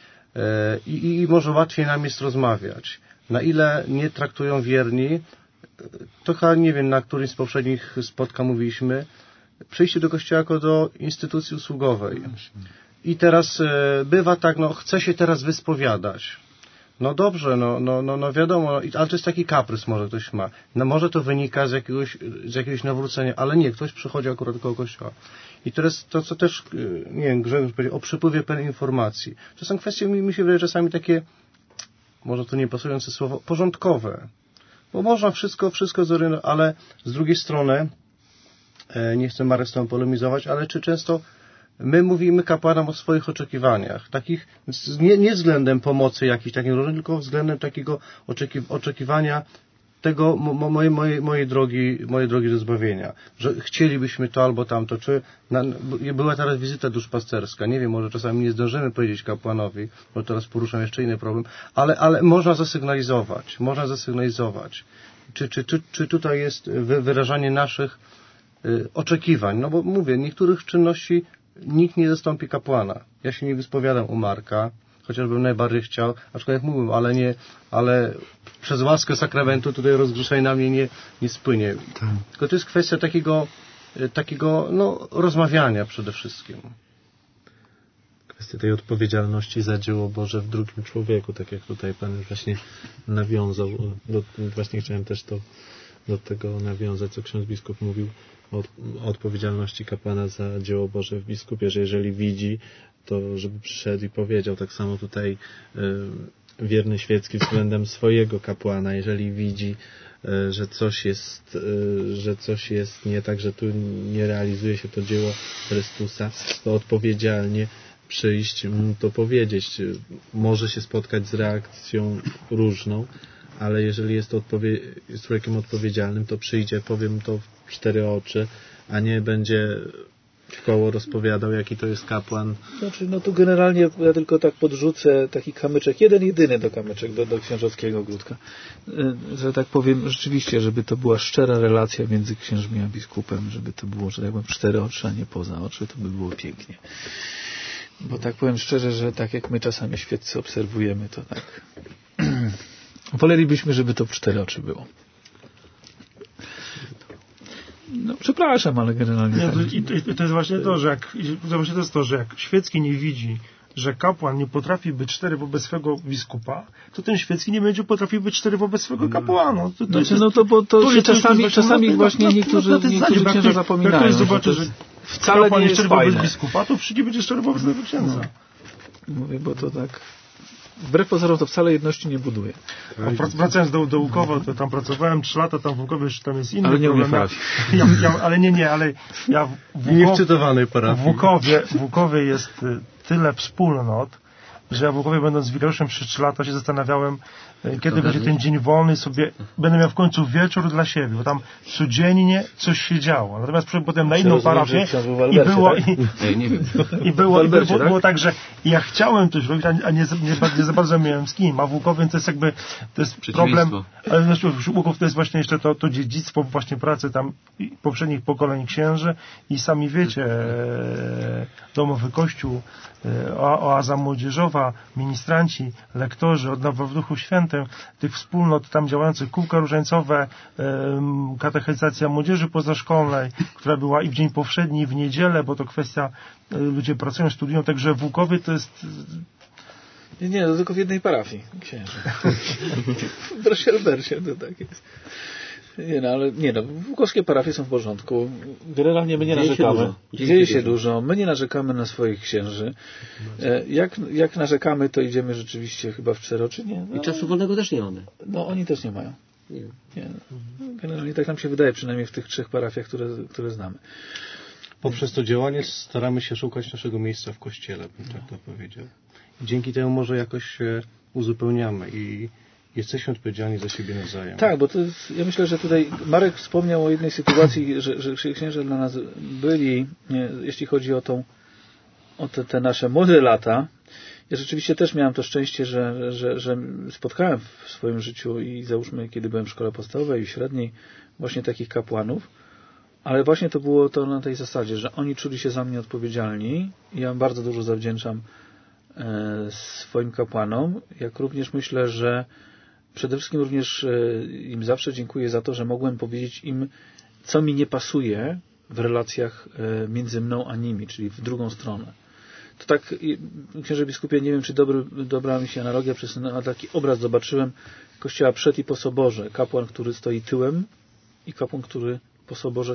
i może łatwiej nam jest rozmawiać. Na ile nie traktują wierni, to chyba nie wiem, na którymś z poprzednich spotkań mówiliśmy, przyjście do kościoła jako do instytucji usługowej. I teraz bywa tak, no chce się teraz wyspowiadać. No dobrze, no wiadomo, ale to jest taki kaprys może ktoś ma. No może to wynika z jakiegoś nawrócenia, ale nie, ktoś przychodzi akurat do kościoła. I teraz to, co też, nie wiem, Grzegorz powiedział, o przepływie pełnej informacji. To są kwestie, mi się wydaje, czasami takie, może to nie pasujące słowo, porządkowe. Bo można wszystko zorganizować, ale z drugiej strony, nie chcę Marek z tą polemizować, ale czy często my mówimy kapłanom o swoich oczekiwaniach, takich nie względem pomocy jakiejś takiej różnej, tylko względem takiego oczekiwania tego mojej drogi do zbawienia, że chcielibyśmy to albo tamto, czy była teraz wizyta duszpasterska, nie wiem, może czasami nie zdążymy powiedzieć kapłanowi, bo teraz poruszam jeszcze inny problem, ale można zasygnalizować, czy tutaj jest wyrażanie naszych oczekiwań, no bo mówię, niektórych czynności nikt nie zastąpi kapłana. Ja się nie wyspowiadam u Marka, chociażbym najbardziej chciał, aczkolwiek mówię, ale przez łaskę sakramentu tutaj rozgrzeszenie na mnie nie spłynie. Tak. Tylko to jest kwestia takiego rozmawiania przede wszystkim.
Kwestia tej odpowiedzialności za dzieło Boże w drugim człowieku, tak jak tutaj Pan już właśnie nawiązał. Właśnie chciałem też do tego nawiązać, co ksiądz biskup mówił o odpowiedzialności kapłana za dzieło Boże w biskupie, że jeżeli widzi, to żeby przyszedł i powiedział. Tak samo tutaj wierny świecki względem swojego kapłana, jeżeli widzi, że coś jest nie tak, że tu nie realizuje się to dzieło Chrystusa, to odpowiedzialnie przyjść, to powiedzieć. Może się spotkać z reakcją różną, ale jeżeli jest człowiekiem odpowiedzialnym, to przyjdzie, powiem to w 4 oczy, a nie będzie w koło rozpowiadał, jaki to jest kapłan.
Znaczy, no tu generalnie ja tylko tak podrzucę taki kamyczek, jedyny kamyczek do księżowskiego ogródka. Że tak powiem, rzeczywiście, żeby to była szczera relacja między księżmi a biskupem, żeby to było, że tak powiem, 4 oczy, a nie poza oczy, to by było pięknie. Bo tak powiem szczerze, że tak jak my czasami świeccy obserwujemy, to tak wolelibyśmy, żeby to w 4 oczy było. No, przepraszam, ale generalnie...
Nie, to jest właśnie to, że jak świecki nie widzi, że kapłan nie potrafi być 4 wobec swego biskupa, to ten świecki nie będzie potrafił być 4 wobec swego kapłana.
Czasami właśnie niektórzy księża zapominają.
Jak ktoś zobaczy, że
wcale nie jest
4 wobec biskupa, to nie będzie 4 wobec tego księdza.
Mówię, bo to tak... Wbrew pozorom to wcale jedności nie buduje.
Wracając do Łukowa, to tam pracowałem 3 lata, tam w Łukowie już tam jest inny
ale nie
problem. Ale ja w Łukowie jest tyle wspólnot, że ja w Łukowie będąc wikariuszem przez 3 lata się zastanawiałem, kiedy będzie ten dzień wolny, sobie będę miał w końcu wieczór dla siebie, bo tam codziennie coś się działo. Natomiast potem na inną parafię było tak, że ja chciałem coś robić, a nie za bardzo miałem z kim. A w Łukowie to jest problem, ale w Łukow to jest właśnie jeszcze to dziedzictwo właśnie pracy tam poprzednich pokoleń księży i sami wiecie, domowy kościół, oaza młodzieżowa, ministranci, lektorzy, odnowa w Duchu Świętym, tych wspólnot tam działających, kółka różańcowe, katechizacja młodzieży pozaszkolnej, która była i w dzień powszedni, i w niedzielę, bo to kwestia, ludzie pracują, studiują, także w Łukowie to jest
Nie, to tylko w jednej parafii księży. W Broszelbersie to tak jest. Łukowskie parafie są w porządku. Generalnie my nie narzekamy. Dzieje się dużo. My nie narzekamy na swoich księży. Jak narzekamy, to idziemy rzeczywiście chyba w czero, czy nie?
I czasu wolnego też nie mamy.
No, oni też nie mają. Nie. Generalnie tak nam się wydaje, przynajmniej w tych 3 parafiach, które znamy.
Poprzez to działanie staramy się szukać naszego miejsca w Kościele, bym tak to powiedział. Dzięki temu może jakoś się uzupełniamy i jesteśmy odpowiedzialni za siebie nawzajem.
Tak, bo to jest, ja myślę, że tutaj Marek wspomniał o jednej sytuacji, że księże dla nas byli, jeśli chodzi o te nasze młode lata. Ja rzeczywiście też miałem to szczęście, że spotkałem w swoim życiu i załóżmy, kiedy byłem w szkole podstawowej i średniej, właśnie takich kapłanów, ale właśnie to było to na tej zasadzie, że oni czuli się za mnie odpowiedzialni i ja bardzo dużo zawdzięczam swoim kapłanom, jak również myślę, że przede wszystkim również im zawsze dziękuję za to, że mogłem powiedzieć im, co mi nie pasuje w relacjach między mną a nimi, czyli w drugą stronę. To tak, księże biskupie, nie wiem, czy dobra mi się analogia, a taki obraz zobaczyłem Kościoła przed i po soborze. Kapłan, który stoi tyłem i kapłan, który po soborze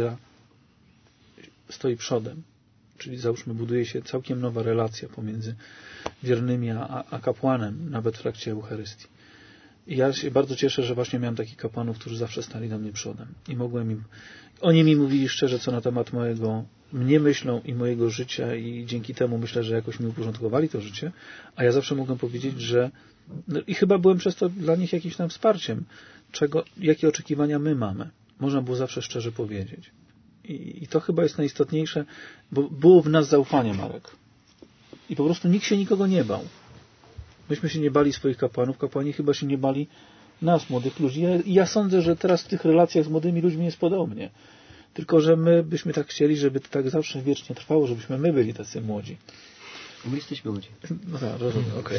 stoi przodem. Czyli załóżmy, buduje się całkiem nowa relacja pomiędzy wiernymi a kapłanem, nawet w trakcie Eucharystii. I ja się bardzo cieszę, że właśnie miałem takich kapłanów, którzy zawsze stali do mnie przodem. I mogłem oni mi mówili szczerze, co na temat mnie myślą i mojego życia i dzięki temu myślę, że jakoś mi uporządkowali to życie, a ja zawsze mogłem powiedzieć, że i chyba byłem przez to dla nich jakimś tam wsparciem, jakie oczekiwania my mamy. Można było zawsze szczerze powiedzieć. I to chyba jest najistotniejsze, bo było w nas zaufanie, Marek. I po prostu nikt się nikogo nie bał. Myśmy się nie bali swoich kapłanów, kapłani chyba się nie bali nas, młodych ludzi. Ja sądzę, że teraz w tych relacjach z młodymi ludźmi jest podobnie. Tylko, że my byśmy tak chcieli, żeby to tak zawsze wiecznie trwało, żebyśmy my byli tacy młodzi.
My jesteśmy młodzi.
No tak, rozumiem, okej.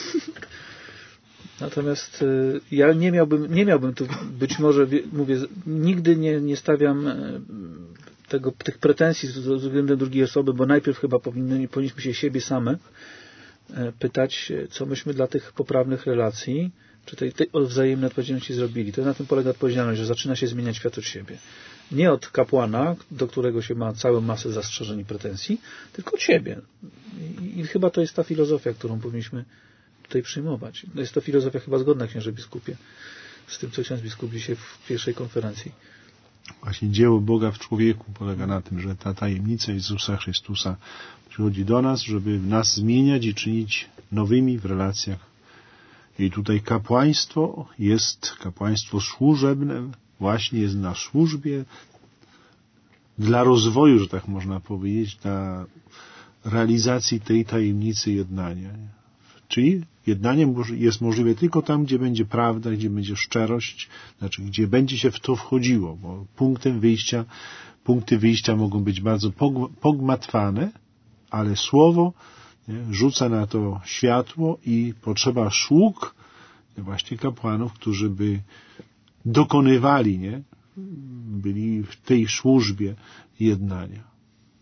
Natomiast ja nie miałbym tu, być może, mówię, nigdy nie stawiam tych pretensji względem drugiej osoby, bo najpierw chyba powinniśmy się siebie samych pytać, co myśmy dla tych poprawnych relacji, czy tej wzajemnej odpowiedzialności zrobili. To na tym polega odpowiedzialność, że zaczyna się zmieniać świat od siebie. Nie od kapłana, do którego się ma całą masę zastrzeżeń i pretensji, tylko od siebie. I chyba to jest ta filozofia, którą powinniśmy tutaj przyjmować. No jest to filozofia chyba zgodna, księże biskupie, z tym, co ksiądz biskup dzisiaj w pierwszej konferencji.
Właśnie dzieło Boga w człowieku polega na tym, że ta tajemnica Jezusa Chrystusa przychodzi do nas, żeby nas zmieniać i czynić nowymi w relacjach. I tutaj kapłaństwo służebne, właśnie jest na służbie dla rozwoju, że tak można powiedzieć, dla realizacji tej tajemnicy jednania. Czyli jednanie jest możliwe tylko tam, gdzie będzie prawda, gdzie będzie szczerość, znaczy gdzie będzie się w to wchodziło, bo punkty wyjścia mogą być bardzo pogmatwane, ale słowo rzuca na to światło i potrzeba sług, właśnie kapłanów, którzy by dokonywali, byli w tej służbie jednania.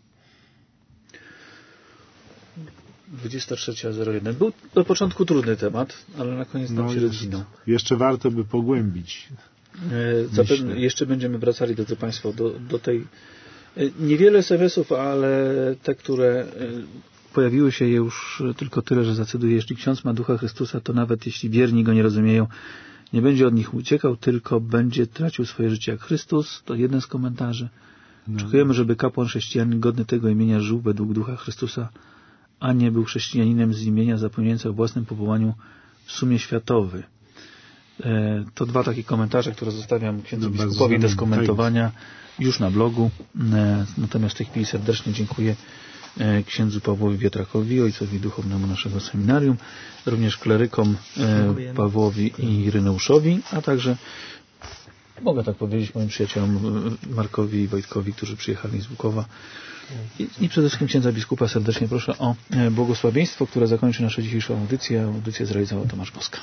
23:01. Był do początku trudny temat, ale na koniec nam się rozwinął.
Jeszcze warto by pogłębić.
Zapewne jeszcze będziemy wracali, drodzy Państwo, do tej... Niewiele SMS-ów, ale te, które pojawiły się już tylko tyle, że zacytuję. Jeśli ksiądz ma Ducha Chrystusa, to nawet jeśli wierni go nie rozumieją, nie będzie od nich uciekał, tylko będzie tracił swoje życie jak Chrystus. To jeden z komentarzy. Oczekujemy, żeby kapłan chrześcijanin godny tego imienia żył według Ducha Chrystusa, a nie był chrześcijaninem z imienia zapełniającym o własnym powołaniu w sumie światowy. To 2 takie komentarze, które zostawiam księdzu biskupowi do skomentowania już na blogu. Natomiast w tej chwili serdecznie dziękuję księdzu Pawłowi Wietrakowi, ojcowi duchownemu naszego seminarium, również klerykom Pawłowi i Ireneuszowi, a także mogę tak powiedzieć moim przyjaciołom Markowi i Wojtkowi, którzy przyjechali z Łukowa. I przede wszystkim księdza biskupa serdecznie proszę o błogosławieństwo, które zakończy naszą dzisiejszą audycję. Audycję zrealizował Tomasz Moska.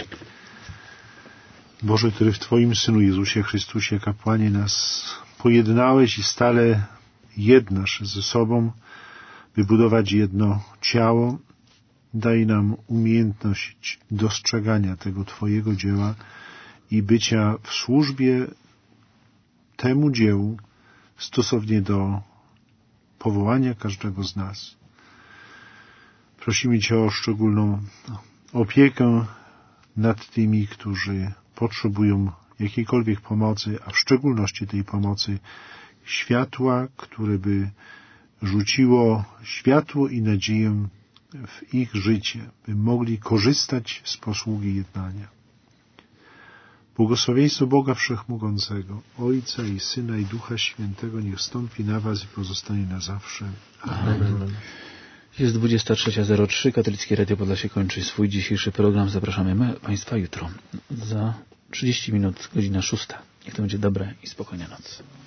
Boże, który w Twoim Synu Jezusie Chrystusie, kapłanie, nas pojednałeś i stale jednasz ze sobą, by budować jedno ciało, Daj nam umiejętność dostrzegania tego Twojego dzieła i bycia w służbie temu dziełu stosownie do powołania każdego z nas. Prosimy Cię o szczególną opiekę nad tymi, którzy potrzebują jakiejkolwiek pomocy, a w szczególności tej pomocy światła, które by rzuciło światło i nadzieję w ich życie, by mogli korzystać z posługi jednania. Błogosławieństwo Boga Wszechmogącego, Ojca i Syna i Ducha Świętego niech stąpi na Was i pozostanie na zawsze. Amen.
Jest 23:03. Katolickie Radio Podlasie kończy swój dzisiejszy program. Zapraszamy Państwa jutro. Za 30 minut, godzina 6. Niech to będzie dobre i spokojna noc.